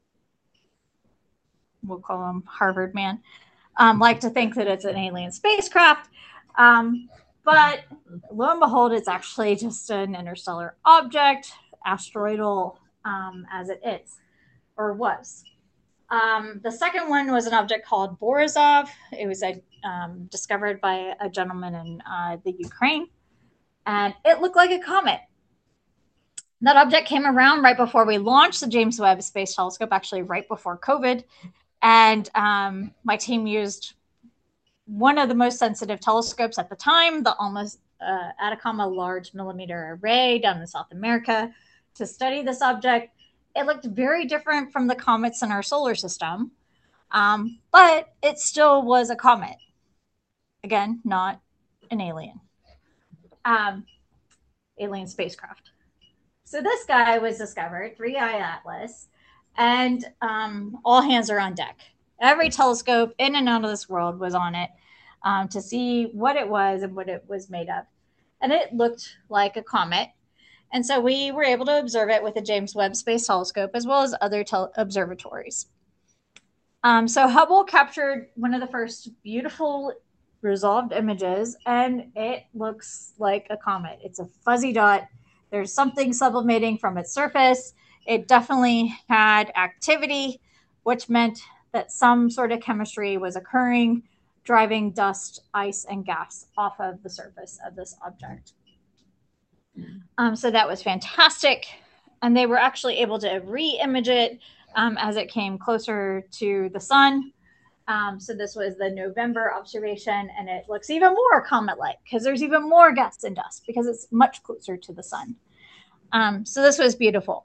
we'll call him Harvard man, um, like to think that it's an alien spacecraft. Um, but lo and behold, it's actually just an interstellar object, asteroidal um, as it is, or was. Um, the second one was an object called Borisov. It was a, um, discovered by a gentleman in uh, the Ukraine, and it looked like a comet. That object came around right before we launched the James Webb Space Telescope, actually right before COVID. And um, my team used one of the most sensitive telescopes at the time, the almost uh, Atacama Large Millimeter Array down in South America, to study this object. It looked very different from the comets in our solar system, um, but it still was a comet. Again, not an alien. Um, alien spacecraft. So this guy was discovered, three I Atlas, and um, all hands are on deck. Every telescope in and out of this world was on it um, to see what it was and what it was made of. And it looked like a comet. And so we were able to observe it with the James Webb Space Telescope as well as other tel- observatories. Um, so Hubble captured one of the first beautiful resolved images, and it looks like a comet. It's a fuzzy dot. There's something sublimating from its surface. It definitely had activity, which meant that some sort of chemistry was occurring, driving dust, ice, and gas off of the surface of this object. Um, so that was fantastic. And they were actually able to re-image it um, as it came closer to the sun. Um, so this was the November observation, and it looks even more comet-like because there's even more gas and dust because it's much closer to the sun. Um, so this was beautiful.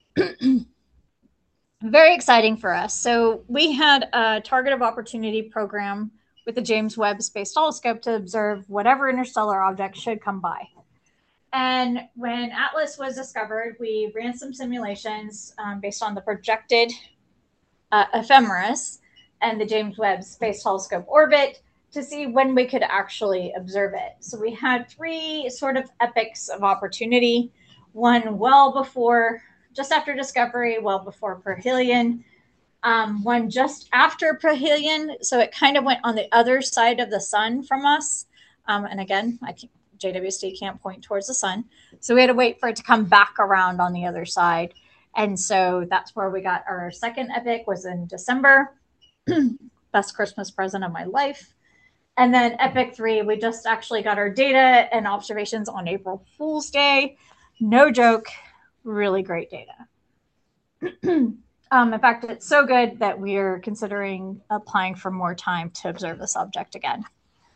Very exciting for us. So we had a target of opportunity program with the James Webb Space Telescope to observe whatever interstellar object should come by. And when Atlas was discovered, we ran some simulations um, based on the projected uh, ephemeris and the James Webb Space Telescope orbit to see when we could actually observe it. So we had three sort of epochs of opportunity, one well before, just after discovery, well before perihelion, um, one just after perihelion. So it kind of went on the other side of the sun from us. Um, and again, I can, J W S T can't point towards the sun. So we had to wait for it to come back around on the other side. And so that's where we got our second epoch, was in December. Best Christmas present of my life. And then epoch three, we just actually got our data and observations on April Fool's Day. No joke, really great data. um, in fact, it's so good that we're considering applying for more time to observe this object again.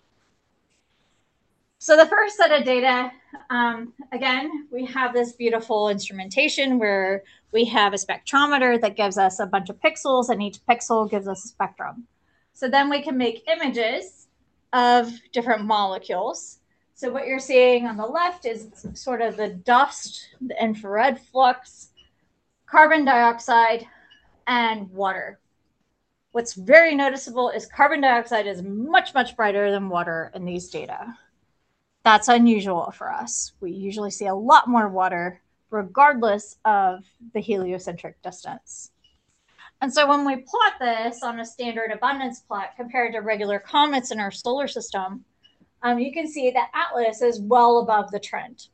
So the first set of data, um, again, we have this beautiful instrumentation where we have a spectrometer that gives us a bunch of pixels, and each pixel gives us a spectrum. So then we can make images of different molecules. So what you're seeing on the left is sort of the dust, the infrared flux, carbon dioxide, and water. What's very noticeable is carbon dioxide is much, much brighter than water in these data. That's unusual for us. We usually see a lot more water regardless of the heliocentric distance. And so when we plot this on a standard abundance plot compared to regular comets in our solar system, um, you can see that Atlas is well above the trend,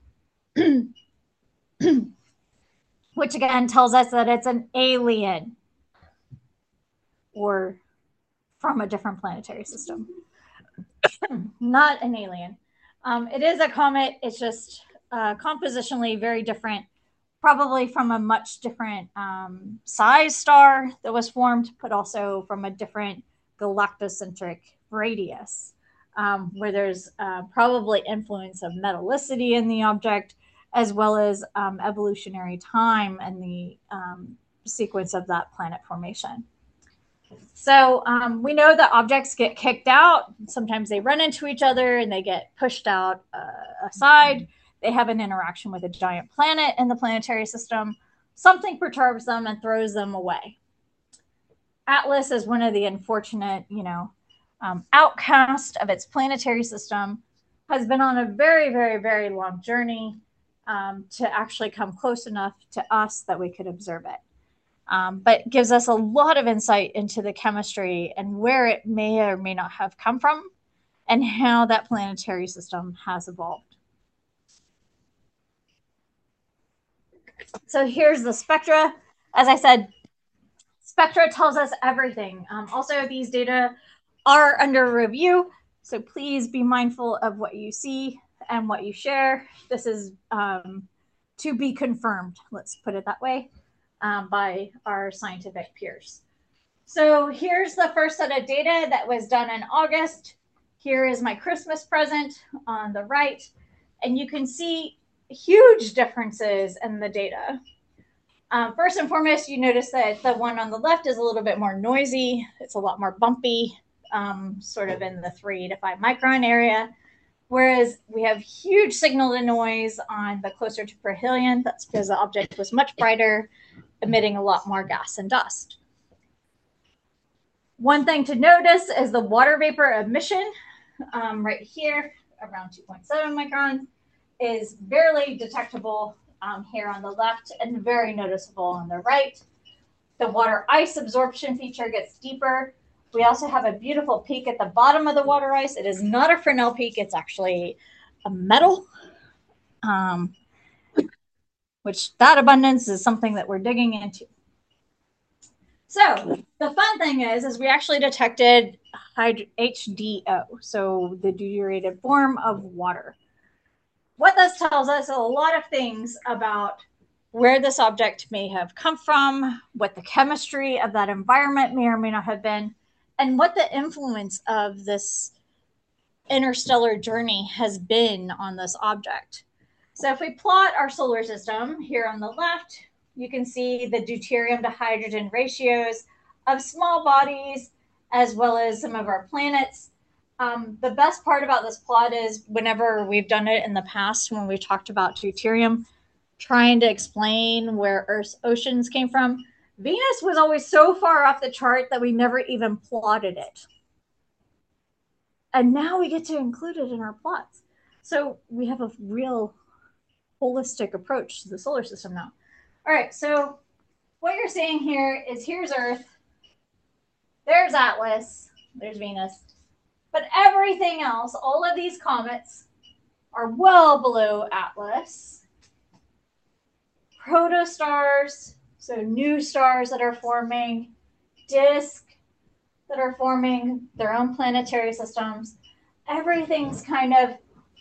which again tells us that it's an alien or from a different planetary system, not an alien. Um, it is a comet. It's just uh, compositionally very different, probably from a much different um, size star that was formed, but also from a different galactocentric radius, um, where there's uh, probably influence of metallicity in the object, as well as um, evolutionary time and the um, sequence of that planet formation. So um, we know that objects get kicked out. Sometimes they run into each other and they get pushed out uh, aside. They have an interaction with a giant planet in the planetary system. Something perturbs them and throws them away. Atlas is one of the unfortunate, you know, um, outcast of its planetary system, has been on a very, very, very long journey um, to actually come close enough to us that we could observe it. Um, but gives us a lot of insight into the chemistry and where it may or may not have come from and how that planetary system has evolved. So here's the spectra. As I said, spectra tells us everything. Um, also, these data are under review, so please be mindful of what you see and what you share. This is um, to be confirmed, let's put it that way. Um, by our scientific peers. So here's the first set of data that was done in August. Here is my Christmas present on the right. And you can see huge differences in the data. Um, first and foremost, you notice that the one on the left is a little bit more noisy. It's a lot more bumpy, um, sort of in the three to five micron area. Whereas we have huge signal to noise on the closer to perihelion. That's because the object was much brighter, emitting a lot more gas and dust. One thing to notice is the water vapor emission um, right here, around two point seven microns, is barely detectable um, here on the left and very noticeable on the right. The water ice absorption feature gets deeper. We also have a beautiful peak at the bottom of the water ice. It is not a Fresnel peak. It's actually a metal, um, which that abundance is something that we're digging into. So the fun thing is, is we actually detected H D O, so the deuterated form of water. What this tells us a lot of things about where this object may have come from, what the chemistry of that environment may or may not have been, and what the influence of this interstellar journey has been on this object. So if we plot our solar system here on the left, you can see the deuterium to hydrogen ratios of small bodies, as well as some of our planets. Um, the best part about this plot is whenever we've done it in the past, when we talked about deuterium, trying to explain where Earth's oceans came from, Venus was always so far off the chart that we never even plotted it. And now we get to include it in our plots. So we have a real holistic approach to the solar system now. All right, so what you're seeing here is here's Earth, there's Atlas, there's Venus, but everything else, all of these comets are well below Atlas. Protostars, so new stars that are forming, disk that are forming their own planetary systems. Everything's kind of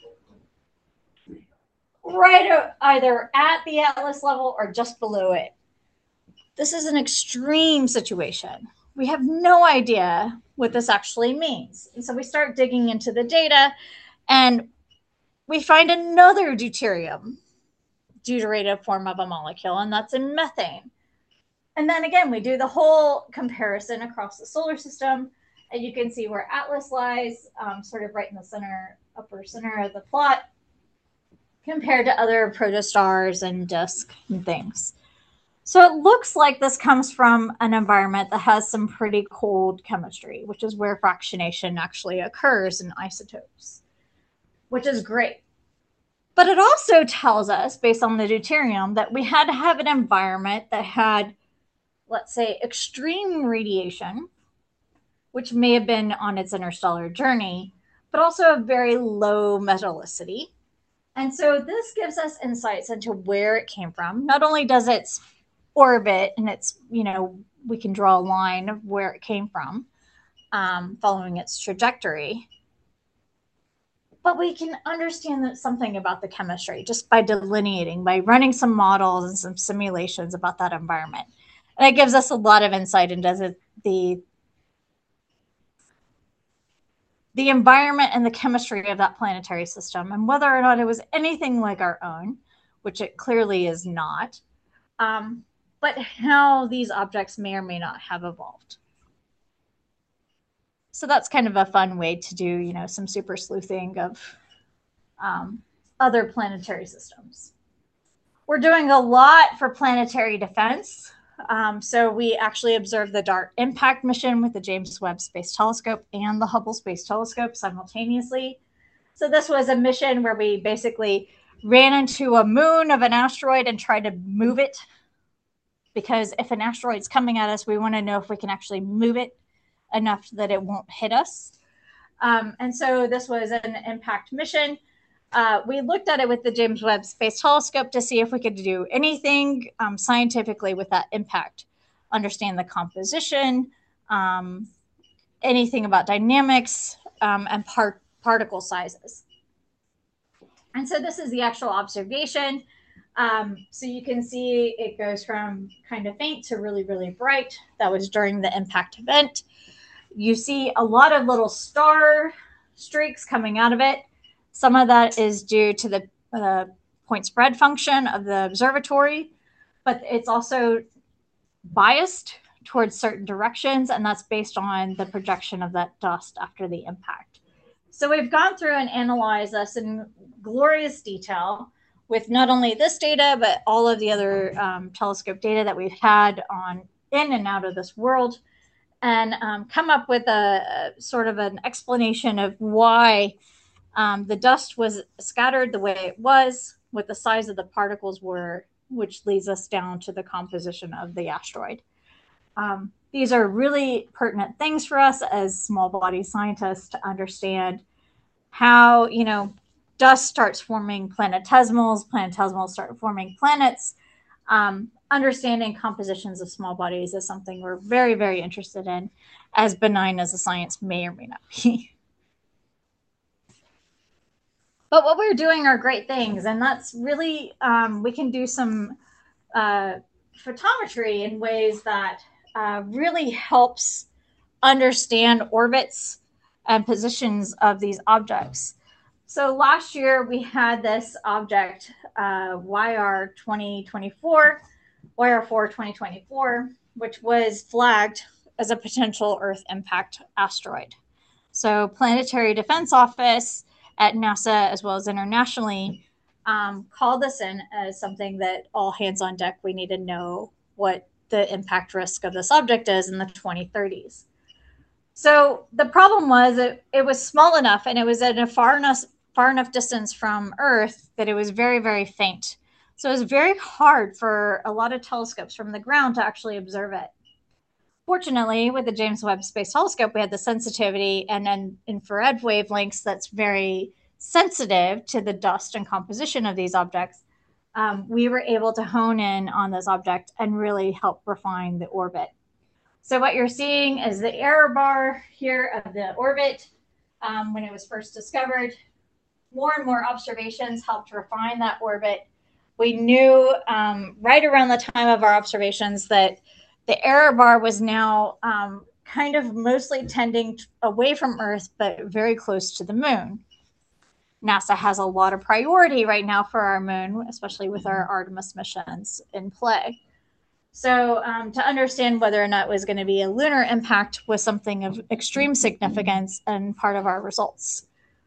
right either at the Atlas level or just below it. This is an extreme situation. We have no idea what this actually means. And so we start digging into the data and we find another deuterium deuterated form of a molecule, and that's in methane. And then again, we do the whole comparison across the solar system, and you can see where Atlas lies, um, sort of right in the center, upper center of the plot, compared to other protostars and disk and things. So it looks like this comes from an environment that has some pretty cold chemistry, which is where fractionation actually occurs in isotopes, which is great. But it also tells us, based on the deuterium, that we had to have an environment that had, let's say, extreme radiation, which may have been on its interstellar journey, but also a very low metallicity. And so this gives us insights into where it came from. Not only does its orbit and its, you know, we can draw a line of where it came from, um, following its trajectory, but we can understand that something about the chemistry just by delineating, by running some models and some simulations about that environment. And it gives us a lot of insight into the, the environment and the chemistry of that planetary system and whether or not it was anything like our own, which it clearly is not, um, but how these objects may or may not have evolved. So that's kind of a fun way to do, you know, some super sleuthing of um, other planetary systems. We're doing a lot for planetary defense. Um, so we actually observed the DART impact mission with the James Webb Space Telescope and the Hubble Space Telescope simultaneously. So this was a mission where we basically ran into a moon of an asteroid and tried to move it. Because if an asteroid's coming at us, we want to know if we can actually move it enough that it won't hit us. Um, and so this was an impact mission. Uh, we looked at it with the James Webb Space Telescope to see if we could do anything um, scientifically with that impact, understand the composition, um, anything about dynamics, um, and part particle sizes. And so this is the actual observation. Um, so you can see it goes from kind of faint to really, really bright. That was during the impact event. You see a lot of little star streaks coming out of it. Some of that is due to the uh, point spread function of the observatory, but it's also biased towards certain directions, and that's based on the projection of that dust after the impact. So we've gone through and analyzed this in glorious detail with not only this data, but all of the other um, telescope data that we've had on in and out of this world, and um, come up with a, a sort of an explanation of why um, the dust was scattered the way it was, what the size of the particles were, which leads us down to the composition of the asteroid. Um, these are really pertinent things for us as small body scientists to understand how, you know, dust starts forming planetesimals, planetesimals start forming planets. Um, understanding compositions of small bodies is something we're very, very interested in, as benign as the science may or may not be. But what we're doing are great things, and that's really, um, we can do some uh, photometry in ways that uh, really helps understand orbits and positions of these objects. So last year we had this object, uh, Y R twenty twenty-four, Y R four twenty twenty-four, which was flagged as a potential Earth impact asteroid. So Planetary Defense Office at NASA, as well as internationally, um, called this in as something that all hands on deck, we need to know what the impact risk of this object is in the twenty thirties. So the problem was it, it was small enough and it was at a far enough, far enough distance from Earth that it was very, very faint. So it was very hard for a lot of telescopes from the ground to actually observe it. Fortunately, with the James Webb Space Telescope, we had the sensitivity and then infrared wavelengths that's very sensitive to the dust and composition of these objects. Um, we were able to hone in on this object and really help refine the orbit. So what you're seeing is the error bar here of the orbit um, when it was first discovered. More and more observations helped refine that orbit. We knew um, right around the time of our observations that the error bar was now um, kind of mostly tending away from Earth, but very close to the moon. NASA has a lot of priority right now for our moon, especially with our Artemis missions in play. So um, to understand whether or not it was going to be a lunar impact was something of extreme significance and part of our results.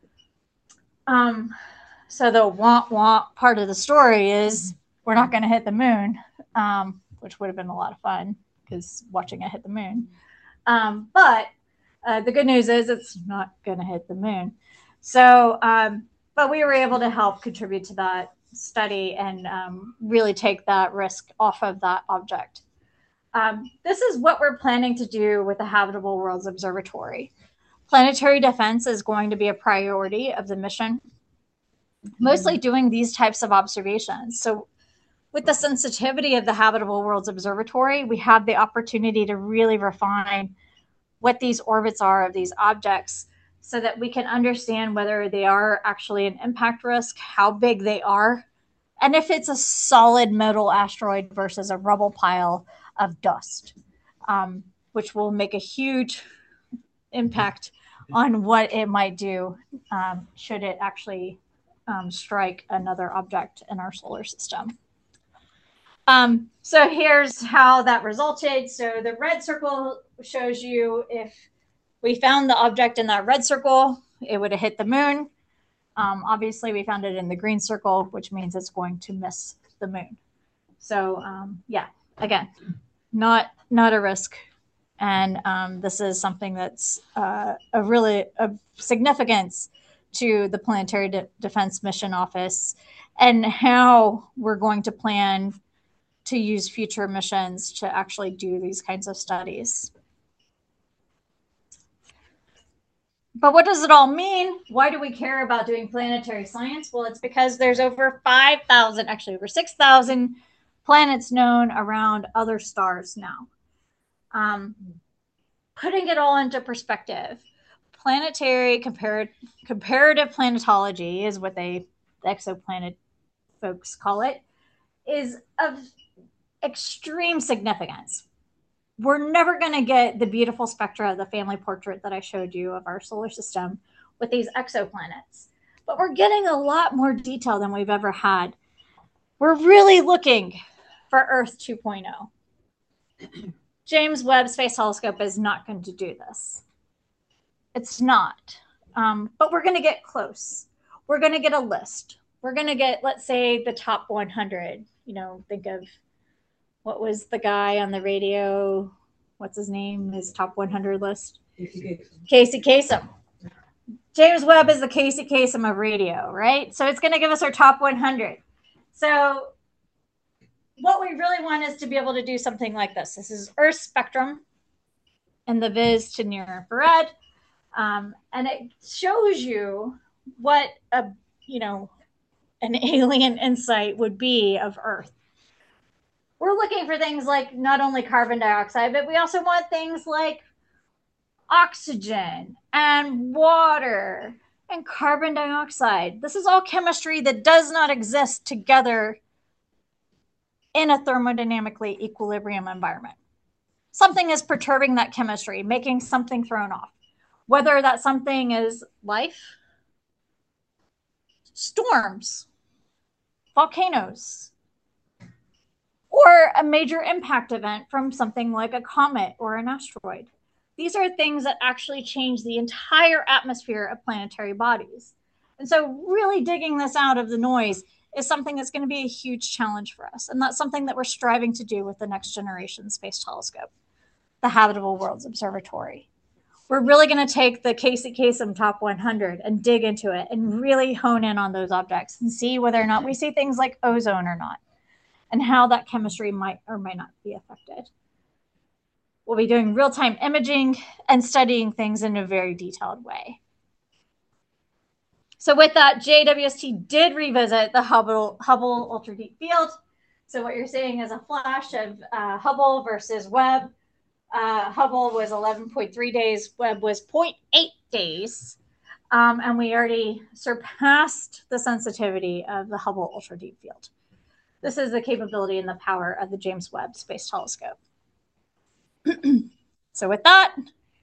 Um, so the womp womp part of the story is we're not going to hit the moon, um, which would have been a lot of fun because watching it hit the moon. Um, but uh, the good news is it's not going to hit the moon. So, um, but we were able to help contribute to that study and um, really take that risk off of that object. Um, this is what we're planning to do with the Habitable Worlds Observatory. Planetary defense is going to be a priority of the mission, mostly doing these types of observations. So with the sensitivity of the Habitable Worlds Observatory, we have the opportunity to really refine what these orbits are of these objects so that we can understand whether they are actually an impact risk, how big they are, and if it's a solid metal asteroid versus a rubble pile of dust, um, which will make a huge impact on what it might do um, should it actually um, strike another object in our solar system. Um, so here's how that resulted. So the red circle shows you if we found the object in that red circle, it would have hit the moon. Um, obviously, we found it in the green circle, which means it's going to miss the moon. So um, yeah, again, not not a risk. And um, this is something that's uh, a really a significance to the Planetary De- Defense Mission Office and how we're going to plan to use future missions to actually do these kinds of studies. But what does it all mean? Why do we care about doing planetary science? Well, it's because there's over five thousand, actually over six thousand planets known around other stars now. Um, putting it all into perspective, planetary compar- comparative planetology is what they, the exoplanet folks call it, is of extreme significance. We're never going to get the beautiful spectra of the family portrait that I showed you of our solar system with these exoplanets, but we're getting a lot more detail than we've ever had. We're really looking for Earth two point oh. James Webb Space Telescope is not going to do this. It's not. Um, but we're going to get close. We're going to get a list. We're going to get, let's say, the top one hundred. You know, think of what was the guy on the radio? What's his name? His top one hundred list? Casey Kasem. James Webb is the Casey Kasem of radio, right? So it's going to give us our top one hundred. So what we really want is to be able to do something like this. This is Earth spectrum and the vis to near infrared. Um, and it shows you what a, you know, an alien insight would be of Earth. We're looking for things like not only carbon dioxide, but we also want things like oxygen and water and carbon dioxide. This is all chemistry that does not exist together in a thermodynamically equilibrium environment. Something is perturbing that chemistry, making something thrown off. Whether that something is life, storms, volcanoes, or a major impact event from something like a comet or an asteroid. These are things that actually change the entire atmosphere of planetary bodies. And so really digging this out of the noise is something that's going to be a huge challenge for us. And that's something that we're striving to do with the Next Generation Space Telescope, the Habitable Worlds Observatory. We're really going to take the Casey Kasem top one hundred and dig into it and really hone in on those objects and see whether or not we see things like ozone or not, and how that chemistry might or might not be affected. We'll be doing real-time imaging and studying things in a very detailed way. So with that, J W S T did revisit the Hubble, Hubble Ultra Deep Field. So what you're seeing is a flash of uh, Hubble versus Webb. Uh, Hubble was eleven point three days, Webb was zero point eight days. Um, and we already surpassed the sensitivity of the Hubble Ultra Deep Field. This is the capability and the power of the James Webb Space Telescope. So with that,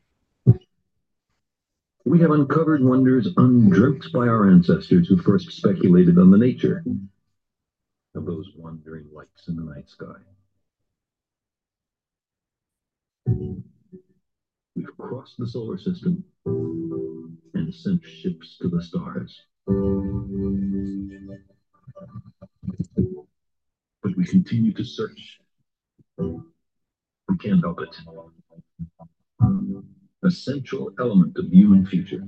we have uncovered wonders undreamt by our ancestors who first speculated on the nature of those wandering lights in the night sky. We've crossed the solar system and sent ships to the stars. But we continue to search. We can't help it. A central element of the human future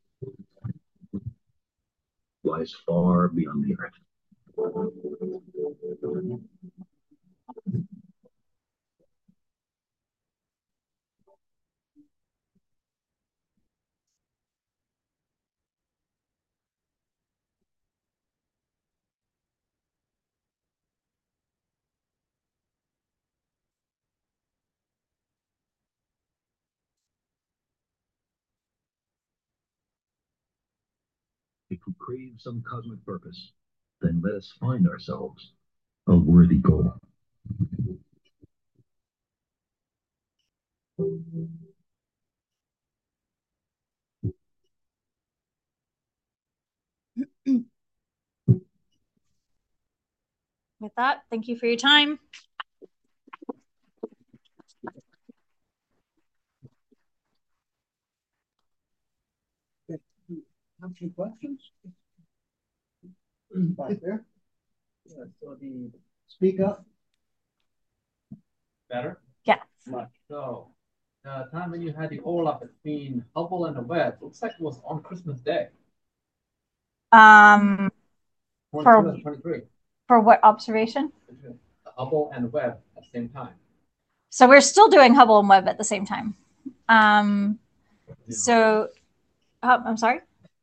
lies far beyond the earth. If we crave some cosmic purpose, then let us find ourselves a worthy goal.
with that, thank you for your time.
Have some questions? Right there. Yeah, so the speak up.
Better?
Yeah.
Much. So, the time when you had the overlap between Hubble and the Webb, looks like it was on Christmas Day.
Um, for,
twenty twenty-three.
For what observation?
Hubble and Webb at the same time.
So we're still doing Hubble and Webb at the same time. Um, so, uh, I'm sorry?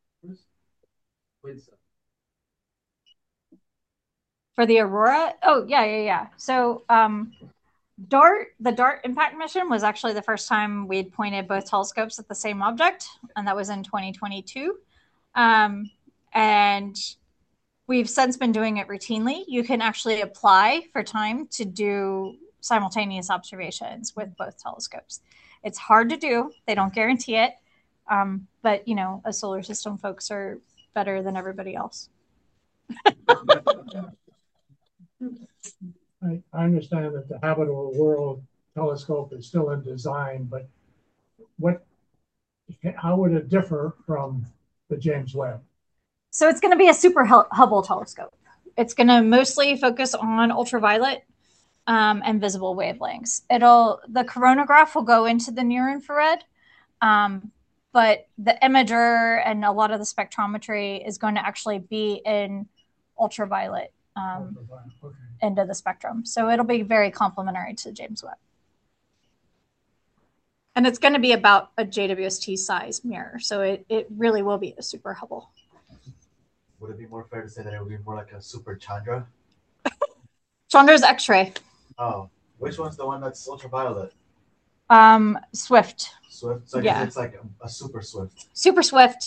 For the Aurora? Oh, yeah, yeah, yeah. So um, DART, the DART impact mission was actually the first time we had pointed both telescopes at the same object, and that was in twenty twenty-two. Um, and we've since been doing it routinely. You can actually apply for time to do simultaneous observations with both telescopes. It's hard to do. They don't guarantee it. Um, but, you know, as solar system folks are better than everybody else.
I, I understand that the Habitable World Telescope is still in design, but what, if
how would it differ from the James Webb?
So it's going to be a super Hubble telescope. It's going to mostly focus on ultraviolet um, and visible wavelengths. It'll the coronagraph will go into the near infrared, um, but the imager and a lot of the spectrometry is going to actually be in ultraviolet um, okay. end of the spectrum. So it'll be very complementary to James Webb. And it's going to be about a J W S T size mirror. So it, it really will be a super Hubble.
Would it be more fair to say that it would be more like a super Chandra?
Chandra's X-ray.
Oh, which one's the one that's ultraviolet?
Um, Swift.
Swift? So I
yeah.
guess it's like a, a super Swift.
Super Swift.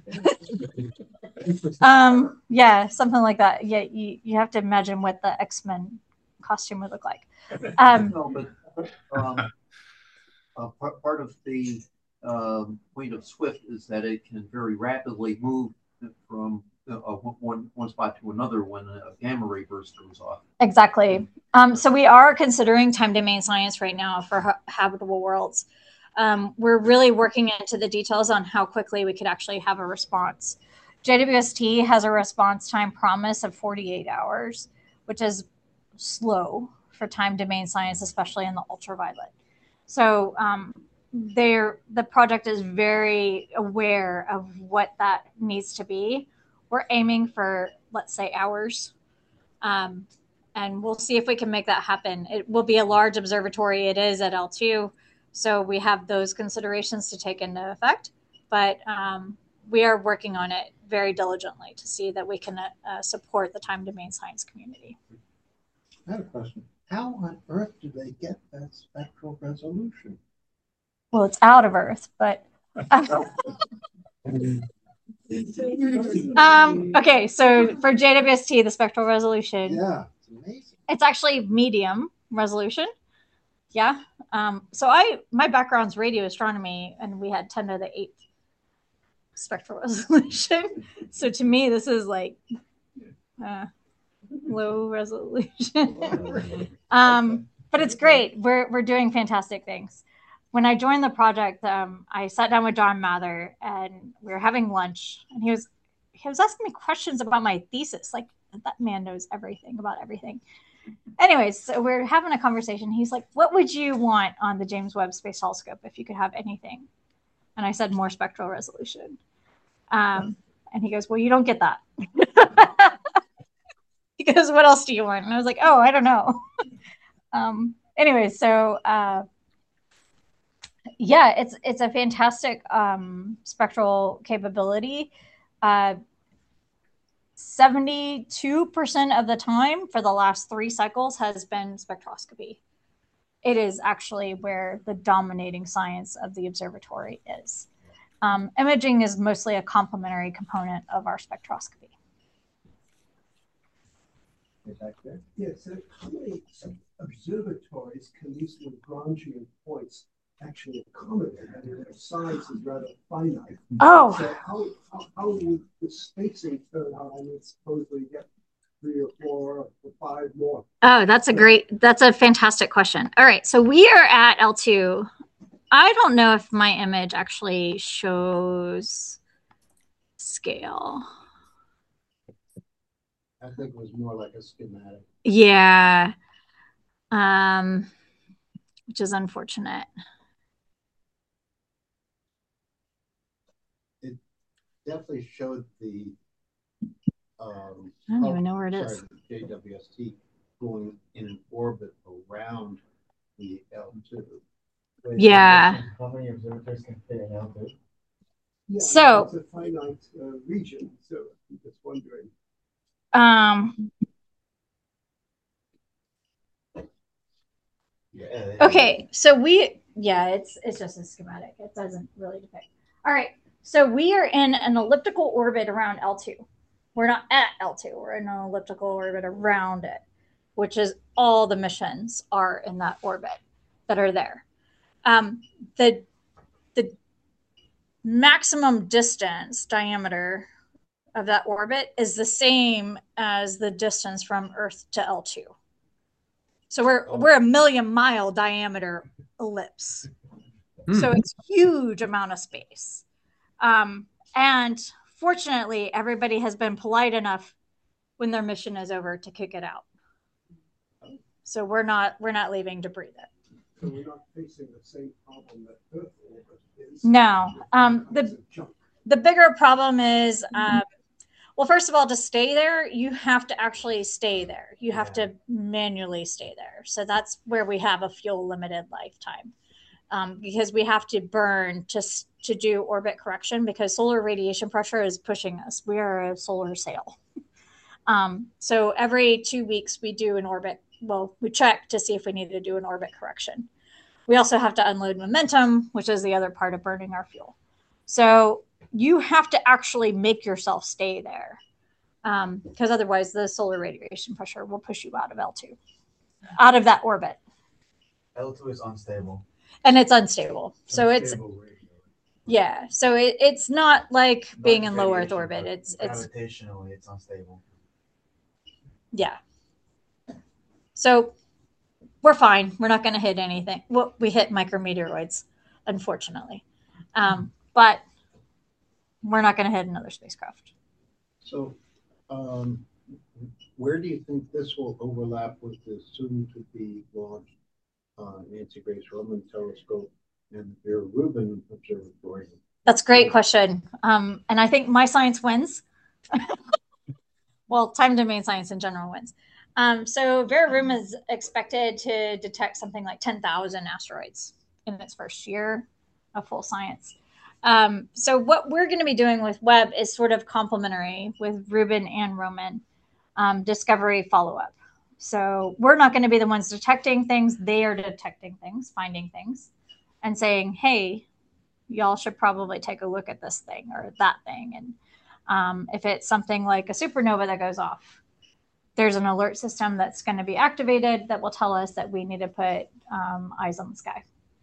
um, yeah, something like that. Yeah, you, you have to imagine what the X-Men costume would look like. Um,
no, but um, uh, part, part of the um, point of Swift is that it can very rapidly move from uh, one one spot to another when a gamma ray burst goes off.
Exactly. Um, so we are considering time domain science right now for ha- habitable worlds. Um, we're really working into the details on how quickly we could actually have a response. J W S T has a response time promise of forty-eight hours, which is slow for time domain science, especially in the ultraviolet. So um, they're, the project is very aware of what that needs to be. We're aiming for, let's say, hours. Um, and we'll see if we can make that happen. It will be a large observatory. It is at L two. So we have those considerations to take into effect. But um, we are working on it very diligently to see that we can uh, support the time domain science community.
I have a question. How on earth do they get that spectral resolution?
Well, it's out of Earth, but... um, okay, so for J W S T, the spectral resolution...
Yeah, it's amazing.
It's actually medium resolution. Yeah. Um, so I my background's radio astronomy, and we had ten to the eighth spectral resolution. So to me, this is like uh, low resolution. um, but it's great. We're we're doing fantastic things. When I joined the project, um, I sat down with John Mather, and we were having lunch, and he was he was asking me questions about my thesis. Like, that man knows everything about everything. Anyways, so we're having a conversation. He's like, what would you want on the James Webb Space Telescope if you could have anything? And I said, more spectral resolution. Um, and he goes, well, you don't get that. He goes, what else do you want? And I was like, oh, I don't know. um, anyway, so uh, yeah, it's it's a fantastic um, spectral capability. Uh, seventy-two percent of the time for the last three cycles has been spectroscopy. It is actually where the dominating science of the observatory is. Um, imaging is mostly a complementary component of our spectroscopy.
Yeah, so how many observatories can these Lagrangian points actually accommodate? I mean, their size is rather finite.
Oh.
So how, how, how would the spacing turn out? I mean, supposedly get three or four or five more.
Oh, that's a great, that's a fantastic question. All right, so we are at L two. I don't know if my image actually shows scale.
I think it was more like a schematic.
Yeah, um, which is unfortunate.
It definitely showed the. Um,
I don't even know where it is.
J W S T going in an orbit around the L two.
Yeah.
How many observatories can fit in L two?
Yeah,
so
it's a finite uh, region, so I'm just wondering.
Um.
Yeah.
Okay, so we yeah, it's it's just a schematic. It doesn't really depict. All right, so we are in an elliptical orbit around L two. We're not at L two. We're in an elliptical orbit around it, which is all the missions are in that orbit that are there. Um, the the maximum distance diameter of that orbit is the same as the distance from Earth to L two. So we're oh. we're a million mile diameter ellipse.
Hmm.
So it's huge amount of space. Um, and fortunately, everybody has been polite enough when their mission is over to kick it out. So we're not we're not leaving to breathe it.
So we're not facing the same problem that Earth orbit is.
No. Um, the the bigger problem is, um, well, first of all, to stay there, you have to actually stay there. You have to manually stay there. So that's where we have a fuel limited lifetime, um, because we have to burn to to do orbit correction because solar radiation pressure is pushing us. We are a solar sail. Um, so every two weeks we do an orbit. Well, we check to see if we need to do an orbit correction. We also have to unload momentum, which is the other part of burning our fuel. So you have to actually make yourself stay there, um, because otherwise the solar radiation pressure will push you out of L two, out of that orbit.
L two is unstable.
And it's unstable. So
Unstable
it's,
radio.
yeah. So it, it's not like
Not
being in low Earth
radiation,
orbit.
but
It's, it's,
gravitationally, it's unstable.
yeah. So we're fine. We're not going to hit anything. Well, we hit micrometeoroids, unfortunately. Um, but we're not going to hit another spacecraft.
So, um, where do you think this will overlap with the soon-to-be launched uh, Nancy Grace Roman telescope and Vera Rubin Observatory?
That's a great question. Um, and I think my science wins. Well, time domain science in general wins. Um, so Vera Rubin is expected to detect something like ten thousand asteroids in its first year of full science. Um, so what we're going to be doing with Webb is sort of complementary with Rubin and Roman, um, discovery follow-up. So we're not going to be the ones detecting things. They are detecting things, finding things, and saying, hey, y'all should probably take a look at this thing or that thing. And um, if it's something like a supernova that goes off, there's an alert system that's going to be activated that will tell us that we need to put um, eyes on the sky.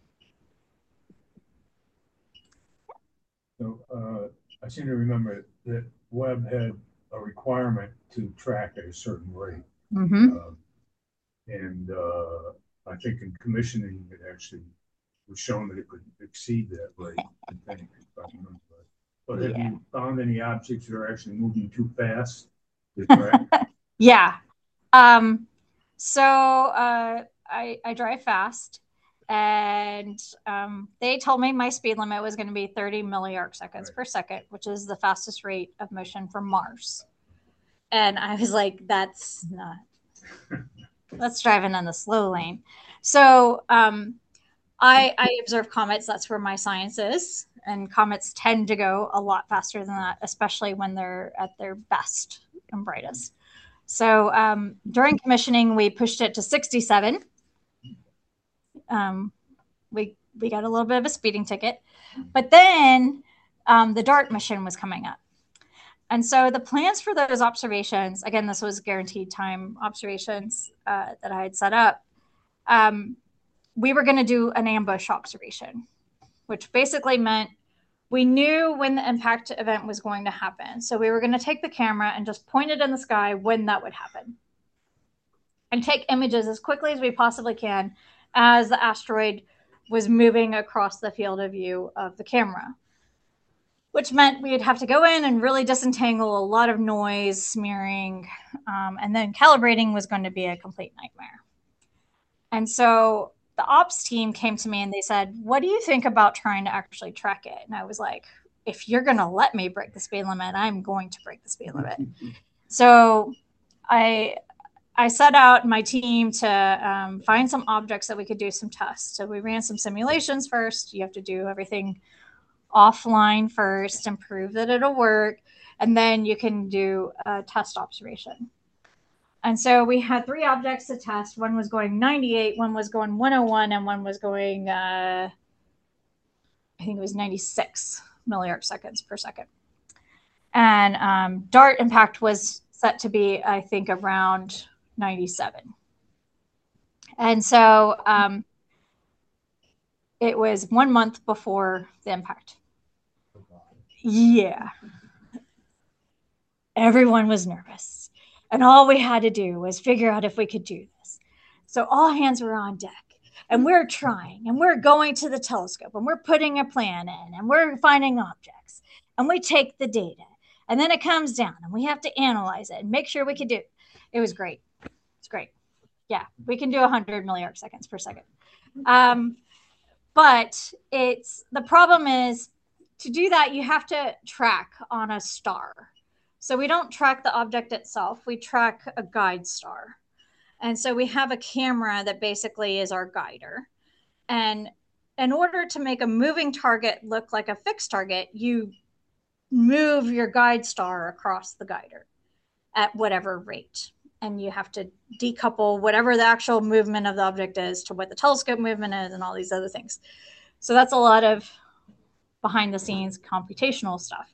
So uh, I seem to remember that Webb had a requirement to track at a certain rate.
Mm-hmm.
Um, and uh, I think in commissioning, it actually was shown that it could exceed that rate. I think, if I remember right. But have
Yeah.
you found any objects that are actually moving too fast to track?
Yeah. Um, so uh, I, I drive fast, and um, they told me my speed limit was going to be thirty milliarc seconds
Right.
per second, which is the fastest rate of motion for Mars. And I was like, that's not, that's driving in the slow lane. So um, I, I observe comets. That's where my science is. And comets tend to go a lot faster than that, especially when they're at their best and brightest. So um, during commissioning, we pushed it to sixty-seven. Um, we we got a little bit of a speeding ticket, but then um, the DART mission was coming up, and so the plans for those observations. Again, this was guaranteed time observations uh, that I had set up. Um, we were going to do an ambush observation, which basically meant we knew when the impact event was going to happen. So we were going to take the camera and just point it in the sky when that would happen and take images as quickly as we possibly can as the asteroid was moving across the field of view of the camera, which meant we'd have to go in and really disentangle a lot of noise, smearing, um, and then calibrating was going to be a complete nightmare. And so the ops team came to me and they said, what do you think about trying to actually track it? And I was like, if you're going to let me break the speed limit, I'm going to break the speed limit. So I I set out my team to um, find some objects that we could do some tests. So we ran some simulations first. You have to do everything offline first and prove that it'll work. And then you can do a test observation. And so we had three objects to test. One was going ninety-eight, one was going one oh one, and one was going, uh, I think it was ninety-six milliarc seconds per second. And um, DART impact was set to be, I think, around ninety-seven. And so um, it was one month before the impact. Yeah. Everyone was nervous. And all we had to do was figure out if we could do this. So all hands were on deck. and we're trying, and we're going to the telescope, and we're putting a plan in, and we're finding objects, and we take the data, and then it comes down, and we have to analyze it and make sure we can do it. It was great. It's great. Yeah, we can do one hundred milliarc seconds per second. Um, but it's the problem is to do that, you have to track on a star. So we don't track the object itself. We track a guide star. And so we have a camera that basically is our guider. And in order to make a moving target look like a fixed target, you move your guide star across the guider at whatever rate. And you have to decouple whatever the actual movement of the object is to what the telescope movement is and all these other things. So that's a lot of behind the scenes computational stuff.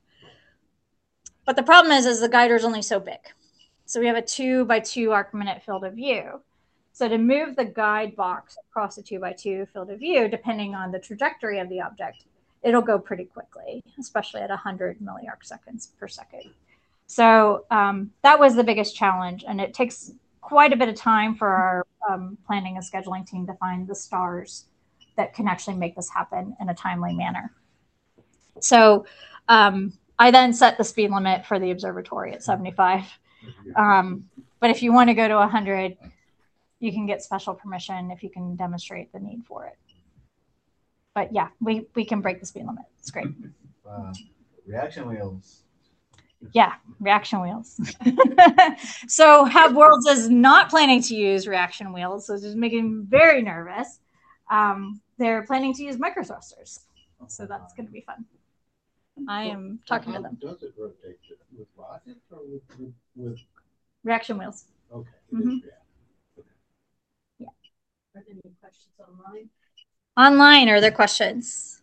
But the problem is, is the guider is only so big. So we have a two by two arc minute field of view. So to move the guide box across a two by two field of view, depending on the trajectory of the object, it'll go pretty quickly, especially at one hundred milliarc seconds per second. So um, that was the biggest challenge. And it takes quite a bit of time for our um, planning and scheduling team to find the stars that can actually make this happen in a timely manner. So um, I then set the speed limit for the observatory at seventy-five. Um, but if you want to go to one hundred, you can get special permission if you can demonstrate the need for it. But yeah, we, we can break the speed limit. It's great.
Wow. Reaction wheels.
Yeah, reaction wheels. So Hab Worlds is not planning to use reaction wheels, so it's just making me very nervous. Um, they're planning to use micro thrusters, so that's going to be fun. I am talking to them.
Does it rotate with rockets or with, with, with...
reaction wheels?
Okay.
Mm-hmm.
Yeah. Are there any questions online?
Online, are there questions?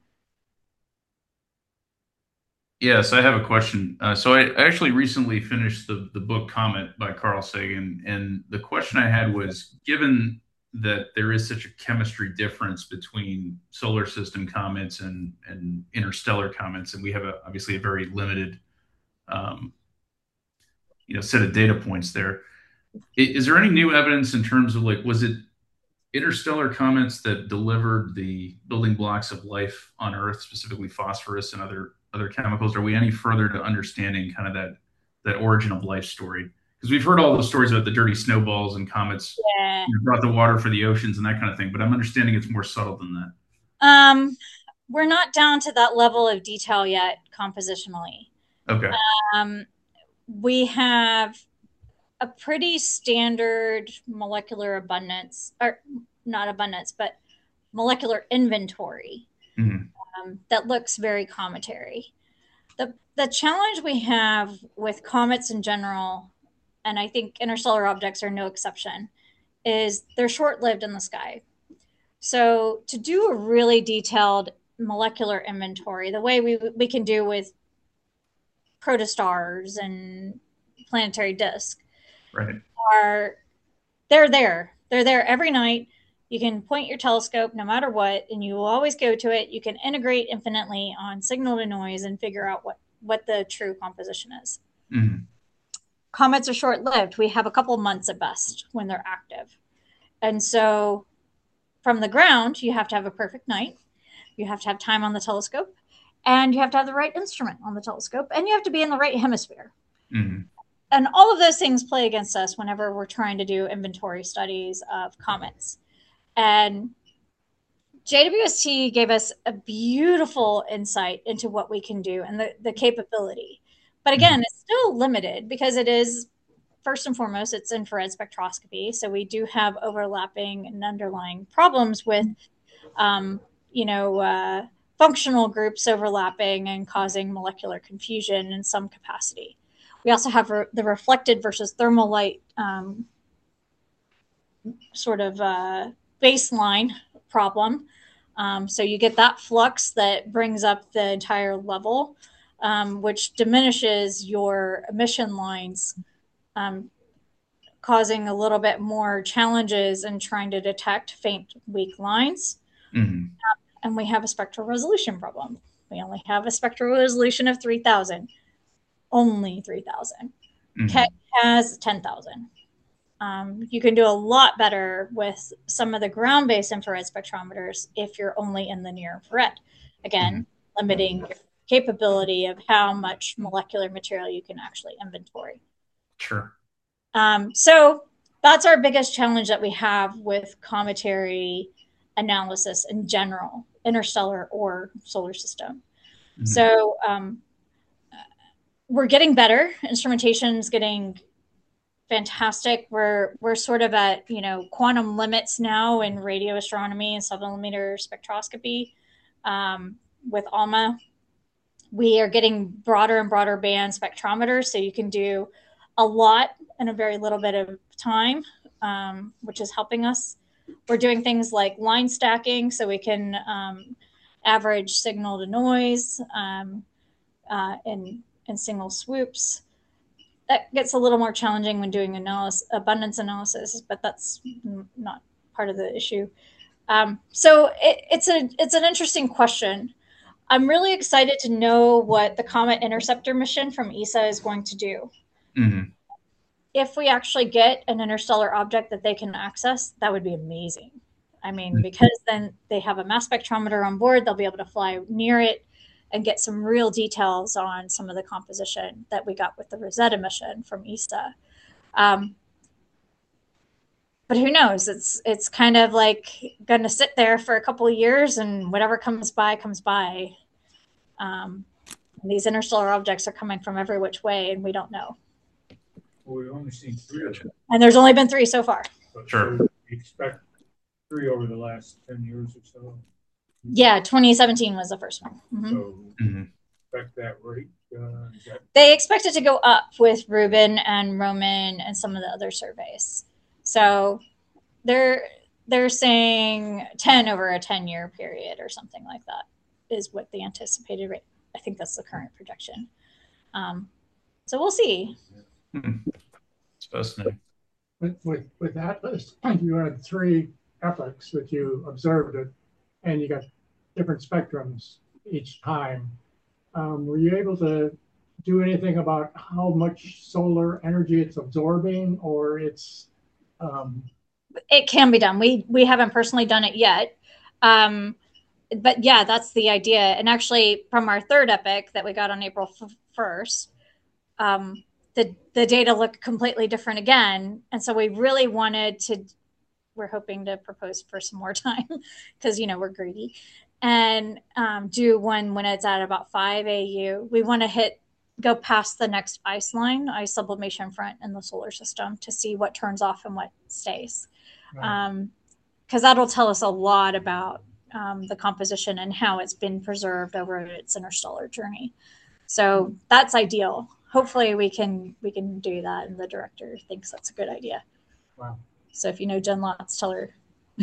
Yes, I have a question. Uh, so I actually recently finished the, the book Comet by Carl Sagan. And the question I had was, given that there is such a chemistry difference between solar system comets and, and interstellar comets, and we have a, obviously a very limited um, you know, set of data points there. Is, is there any new evidence in terms of, like, was it interstellar comets that delivered the building blocks of life on Earth, specifically phosphorus and other other chemicals? Are we any further to understanding kind of that that origin of life story? Because we've heard all those stories about the dirty snowballs and comets
yeah.
brought the water for the oceans and that kind of thing, but I'm understanding it's more subtle than that.
Um, we're not down to that level of detail yet, compositionally.
Okay.
Um, we have a pretty standard molecular abundance, or not abundance, but molecular inventory. Mm-hmm. Um, that looks very cometary. The the challenge we have with comets in general, and I think interstellar objects are no exception, is they're short-lived in the sky. So to do a really detailed molecular inventory, the way we we can do with protostars and planetary disk,
right,
are they're there. They're there every night. You can point your telescope no matter what, and you will always go to it. You can integrate infinitely on signal to noise and figure out what, what the true composition is.
Mm-hmm.
Comets are short-lived. We have a couple months at best when they're active. And so from the ground, you have to have a perfect night. You have to have time on the telescope, and you have to have the right instrument on the telescope, and you have to be in the right hemisphere.
Mm-hmm.
And all of those things play against us whenever we're trying to do inventory studies of comets. And J W S T gave us a beautiful insight into what we can do and the, the capability. But again, it's still limited because it is, first and foremost, it's infrared spectroscopy. So we do have overlapping and underlying problems with, um, you know, uh, functional groups overlapping and causing molecular confusion in some capacity. We also have re- the reflected versus thermal light um, sort of uh, baseline problem. Um, so you get that flux that brings up the entire level, um, which diminishes your emission lines, um, causing a little bit more challenges in trying to detect faint, weak lines.
Mm-hmm.
Um, and we have a spectral resolution problem. We only have a spectral resolution of three thousand, only three thousand. Mm-hmm. Keck has ten thousand. Um, you can do a lot better with some of the ground-based infrared spectrometers if you're only in the near infrared. Again, mm-hmm. limiting your capability of how much molecular material you can actually inventory.
Sure.
Um, so that's our biggest challenge that we have with cometary analysis in general, interstellar or solar system. Mm-hmm. So um, we're getting better. Instrumentation's getting fantastic. We're we're sort of at, you know, quantum limits now in radio astronomy and submillimeter spectroscopy um, with ALMA. We are getting broader and broader band spectrometers, so you can do a lot in a very little bit of time, um, which is helping us. We're doing things like line stacking, so we can um, average signal to noise um, uh, in in single swoops. That gets a little more challenging when doing analysis, abundance analysis, but that's not part of the issue. Um, so it, it's a it's an interesting question. I'm really excited to know what the Comet Interceptor mission from E S A is going to do. Mm-hmm. If we actually get an interstellar object that they can access, that would be amazing. I mean, mm-hmm. because then they have a mass spectrometer on board, they'll be able to fly near it and get some real details on some of the composition that we got with the Rosetta mission from E S A. Um, but who knows? It's it's kind of like going to sit there for a couple of years, and whatever comes by, comes by. Um, these interstellar objects are coming from every which way, and we don't know.
Well, we've only seen three of them.
And there's only been three so far.
But sure. So we expect three over the last ten years or so.
Yeah, twenty seventeen was the first one. Mm-hmm.
So mm-hmm. expect that rate. Uh, that-
they expect it to go up with Rubin and Roman and some of the other surveys. So they're they're saying ten over a ten year period or something like that is what the anticipated rate. I think that's the current projection. Um, so we'll see.
Hmm. It's fascinating.
With, with with Atlas, you had three epochs that you observed it, and you got different spectrums each time. Um, were you able to do anything about how much solar energy it's absorbing, or it's? Um...
It can be done. We we haven't personally done it yet, um, but yeah, that's the idea. And actually, from our third epoch that we got on April first, um, the the data looked completely different again, and so we really wanted to. We're hoping to propose for some more time because, you know, we're greedy, and um, do one when it's at about five A U. We want to hit, go past the next ice line, ice sublimation front in the solar system to see what turns off and what stays. Right. Um, because that'll tell us a lot about um, the composition and how it's been preserved over its interstellar journey. So that's ideal. Hopefully we can we can do that, and the director thinks that's a good idea.
Wow.
So if you know Jen Lotz, tell her.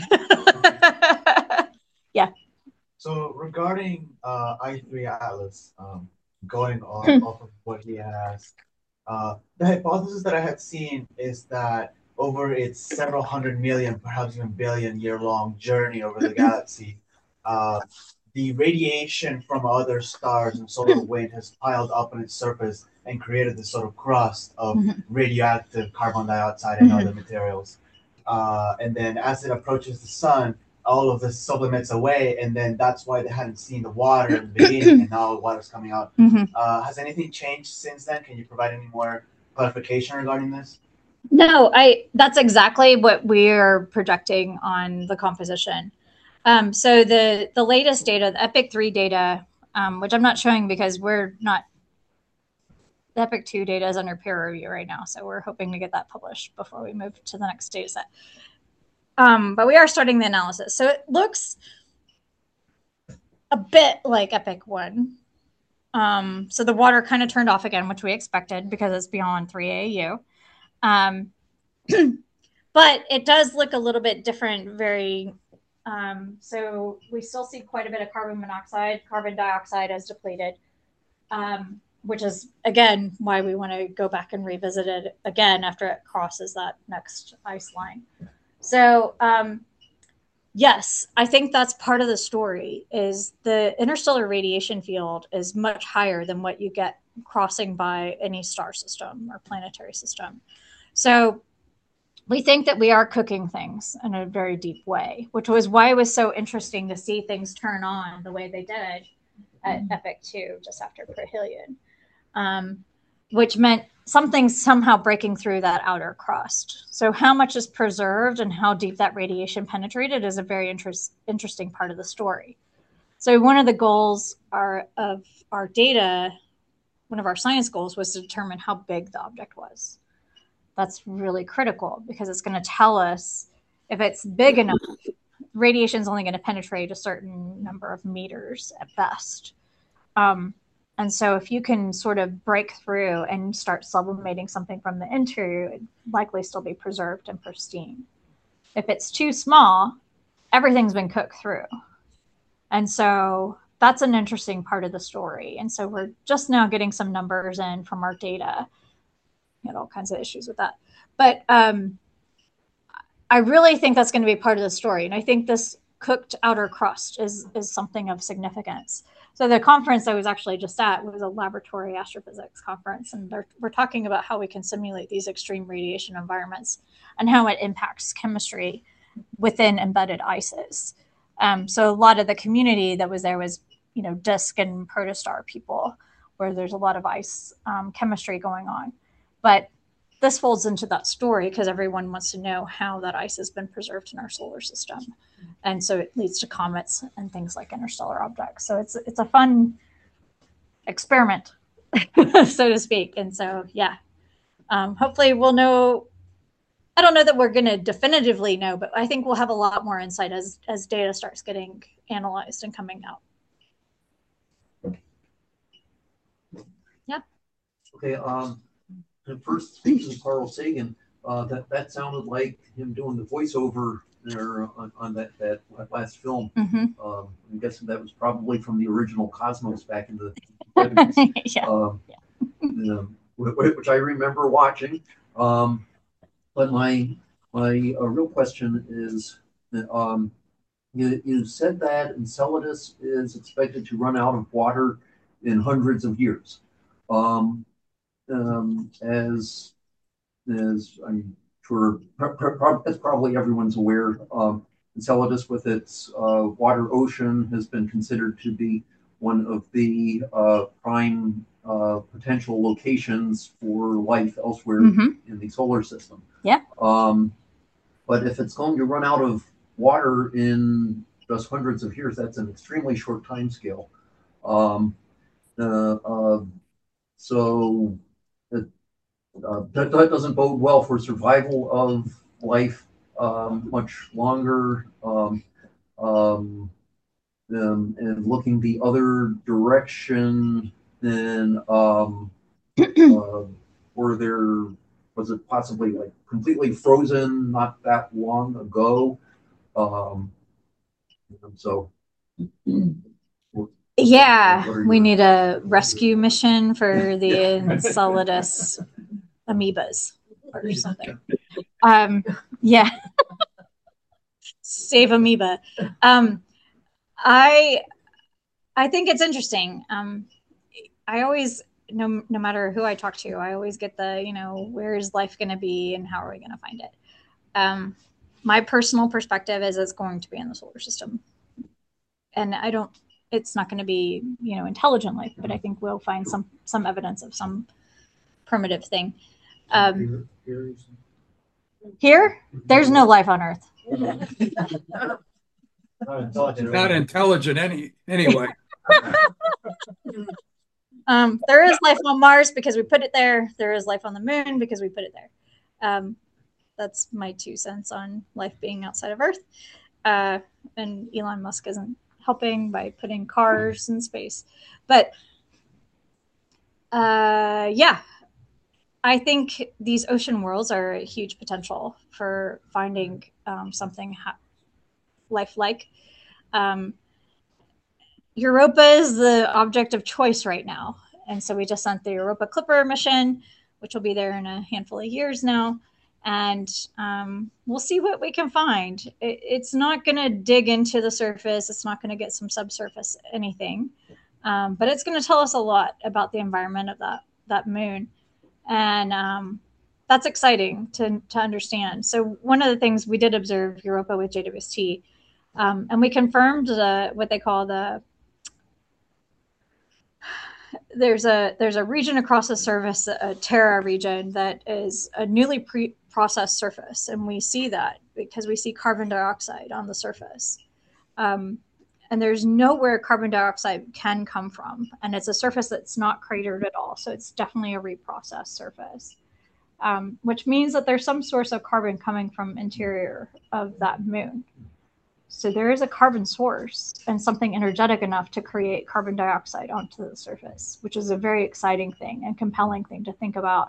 Yeah.
So regarding uh, I three Atlas, um, going off, off of what he had asked, uh, the hypothesis that I had seen is that over its several hundred million, perhaps even billion year long journey over the galaxy, uh, the radiation from other stars and solar wind has piled up on its surface and created this sort of crust of mm-hmm. radioactive carbon dioxide and mm-hmm. other materials. Uh, and then as it approaches the sun, all of this sublimates away, and then that's why they hadn't seen the water in the beginning, and now the water's coming out. Mm-hmm. Uh, has anything changed since then? Can you provide any more clarification regarding this?
No, I. That's exactly what we're projecting on the composition. Um, so the the latest data, the EPIC three data, um, which I'm not showing because we're not. The EPIC two data is under peer review right now, so we're hoping to get that published before we move to the next data set. Um, but we are starting the analysis. So it looks a bit like EPIC one. Um, so the water kind of turned off again, which we expected because it's beyond three A U. Um, but it does look a little bit different, very... Um, so we still see quite a bit of carbon monoxide. Carbon dioxide is depleted. Um, which is, again, why we want to go back and revisit it again after it crosses that next ice line. So, um, yes, I think that's part of the story, is the interstellar radiation field is much higher than what you get crossing by any star system or planetary system. So we think that we are cooking things in a very deep way, which was why it was so interesting to see things turn on the way they did at Epoch two, just after perihelion, um, which meant something somehow breaking through that outer crust. So how much is preserved and how deep that radiation penetrated is a very interest, interesting part of the story. So one of the goals are, of our data, one of our science goals was to determine how big the object was. That's really critical because it's going to tell us if it's big enough, radiation is only going to penetrate a certain number of meters at best. Um, and so if you can sort of break through and start sublimating something from the interior, it would likely still be preserved and pristine. If it's too small, everything's been cooked through. And so that's an interesting part of the story. And so we're just now getting some numbers in from our data. We had all kinds of issues with that. But um, I really think that's going to be part of the story. And I think this cooked outer crust is, is something of significance. So the conference I was actually just at was a laboratory astrophysics conference. And we're talking about how we can simulate these extreme radiation environments and how it impacts chemistry within embedded ices. Um, so a lot of the community that was there was, you know, disk and protostar people, where there's a lot of ice um, chemistry going on. But this folds into that story because everyone wants to know how that ice has been preserved in our solar system. And so it leads to comets and things like interstellar objects. So it's it's a fun experiment, so to speak. And so, yeah, um, hopefully we'll know. I don't know that we're going to definitively know, but I think we'll have a lot more insight as, as data starts getting analyzed and coming out. Yeah.
Okay. Um, first, speaking of Carl Sagan, uh, that, that sounded like him doing the voiceover there on, on that, that last film.
Mm-hmm.
Um, I'm guessing that was probably from the original Cosmos back in the seventies.
Yeah.
Um, yeah, which I remember watching. Um, But my my uh, real question is, um, you, you said that Enceladus is expected to run out of water in hundreds of years. Um, um, as as I'm sure, pr- pr- as probably everyone's aware, um, Enceladus, with its uh, water ocean, has been considered to be one of the uh, prime uh, potential locations for life elsewhere
Mm-hmm.
in the solar system.
Yeah.
Um, but if it's going to run out of water in just hundreds of years, that's an extremely short time scale. Um, uh, uh, so it, uh, that, that doesn't bode well for survival of life um, much longer. Um, um, um, and looking the other direction, then um, uh, were there, was it possibly like completely frozen not that long ago? Um, so,
Yeah,
what are
we
your-
need a rescue mission for the Enceladus amoebas or something. Um, yeah. Save amoeba. Um, I I think it's interesting. Um, I always, no no matter who I talk to, I always get the, you know, where is life going to be and how are we going to find it? Um, my personal perspective is it's going to be in the solar system. And I don't, it's not going to be, you know, intelligent life, but I think we'll find some some evidence of some primitive thing. Um, here, there's no life on Earth.
Not intelligent any anyway.
Um, there is life on Mars because we put it there. There is life on the moon because we put it there. Um, that's my two cents on life being outside of Earth. Uh, and Elon Musk isn't helping by putting cars in space. But uh, yeah, I think these ocean worlds are a huge potential for finding um, something ha- lifelike. Um, Europa is the object of choice right now. And so we just sent the Europa Clipper mission, which will be there in a handful of years now. And um, we'll see what we can find. It, it's not going to dig into the surface. It's not going to get some subsurface anything. Um, but it's going to tell us a lot about the environment of that, that moon. And um, that's exciting to, to understand. So one of the things we did observe Europa with J W S T, um, and we confirmed the, what they call the, there's a there's a region across the surface, a Terra region, that is a newly pre-processed surface, and we see that because we see carbon dioxide on the surface. Um, and there's nowhere carbon dioxide can come from, and it's a surface that's not cratered at all, so it's definitely a reprocessed surface, um, which means that there's some source of carbon coming from interior of that moon. So there is a carbon source and something energetic enough to create carbon dioxide onto the surface, which is a very exciting thing and compelling thing to think about.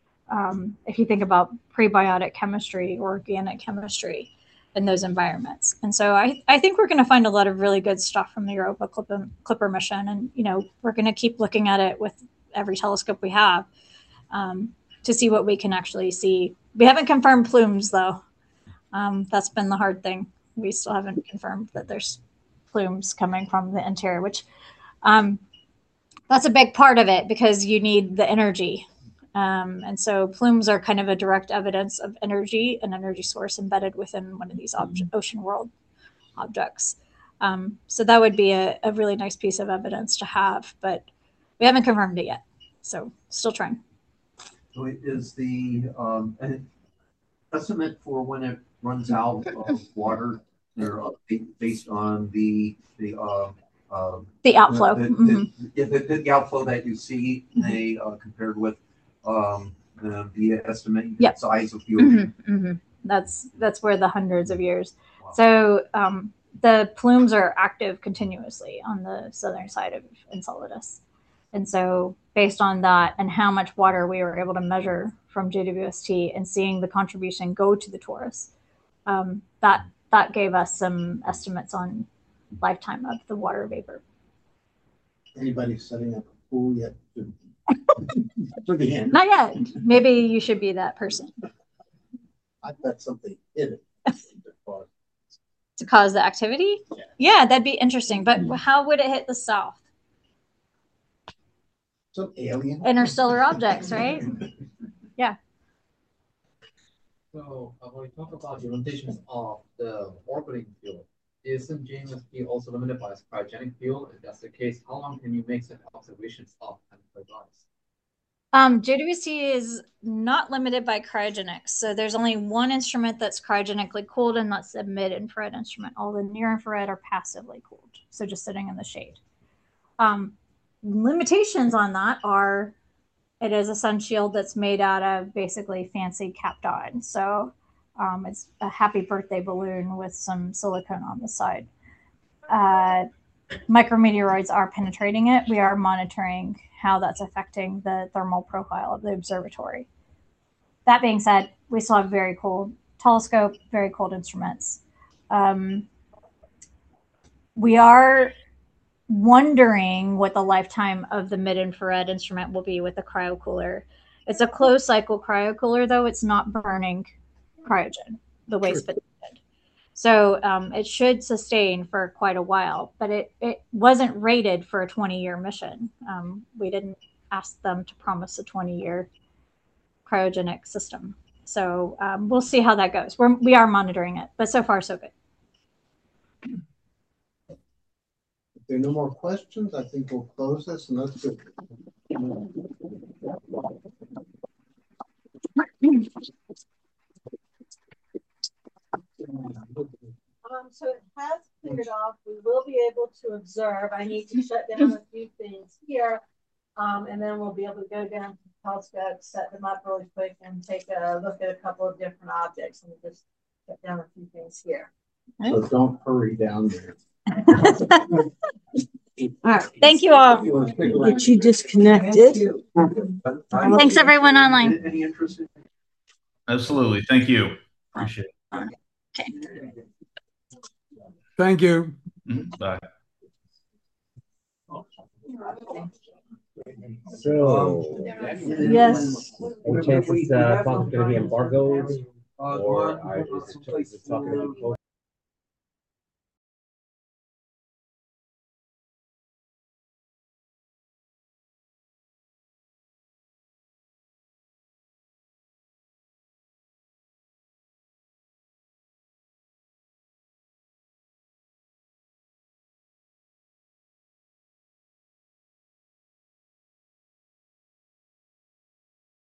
Um, if you think about prebiotic chemistry or organic chemistry in those environments. And so I, I think we're going to find a lot of really good stuff from the Europa Clipper, Clipper mission. And, you know, we're going to keep looking at it with every telescope we have um, to see what we can actually see. We haven't confirmed plumes, though. Um, that's been the hard thing. We still haven't confirmed that there's plumes coming from the interior, which um, that's a big part of it because you need the energy. Um, and so plumes are kind of a direct evidence of energy, an energy source embedded within one of these ob- ocean world objects. Um, so that would be a, a really nice piece of evidence to have, but we haven't confirmed it yet. So still trying.
So is the um, estimate for when it runs out of water or uh, based on the the uh, uh,
the outflow,
the,
mm-hmm.
the, the, the, the outflow that you see, mm-hmm. they uh, compared with um, uh, the estimate
yep.
size of the ocean.
Mm-hmm, mm-hmm. That's that's where the hundreds of years. Wow. So um, the plumes are active continuously on the southern side of Enceladus, and so based on that and how much water we were able to measure from J W S T and seeing the contribution go to the torus, um, that that gave us some estimates on lifetime of the water vapor.
Anybody setting up a pool yet? For the end.
Not yet. Maybe you should be that person.
I've got something in it.
To cause the activity? Yeah. Yeah, that'd be interesting. But how would it hit the south?
Some alien.
Interstellar objects, right? Yeah.
So uh, when we talk about the limitations of the orbiting field, isn't J W S T also limited by its cryogenic field? If that's the case, how long can you make such observations of and provide?
Um, J W S T is not limited by cryogenics. So there's only one instrument that's cryogenically cooled, and that's a mid-infrared instrument. All the near-infrared are passively cooled, so just sitting in the shade. Um, limitations on that are it is a sun shield that's made out of basically fancy Kapton. So um, it's a happy birthday balloon with some silicone on the side. Uh, micrometeoroids are penetrating it. We are monitoring how that's affecting the thermal profile of the observatory. That being said, we still have very cold telescope, very cold instruments. Um, we are wondering what the lifetime of the mid-infrared instrument will be with the cryocooler. It's a closed cycle cryocooler, though. It's not burning cryogen the way spin did. So um, it should sustain for quite a while, but it, it wasn't rated for a twenty-year mission. Um, we didn't ask them to promise a twenty-year cryogenic system. So um, we'll see how that goes. We're, we are monitoring it, but so far so good.
If there are no more questions, I think we'll close this, and that's good.
Um, so it has cleared off. We will be able to observe. I need to shut down a few things here, um, and then we'll be able to go down to the telescope, set them up really quick, and take a look at a couple of different objects. And just shut down a few things here.
So don't hurry down there.
All right. Thank you all.
Get you disconnected.
Thanks everyone online.
Any interest in?
Absolutely. Thank you. Appreciate it.
Okay.
Thank you.
Mm-hmm. Bye.
So,
yes.
Any chances uh, talking going to be embargoed, or are, is it, is it talking to be closed?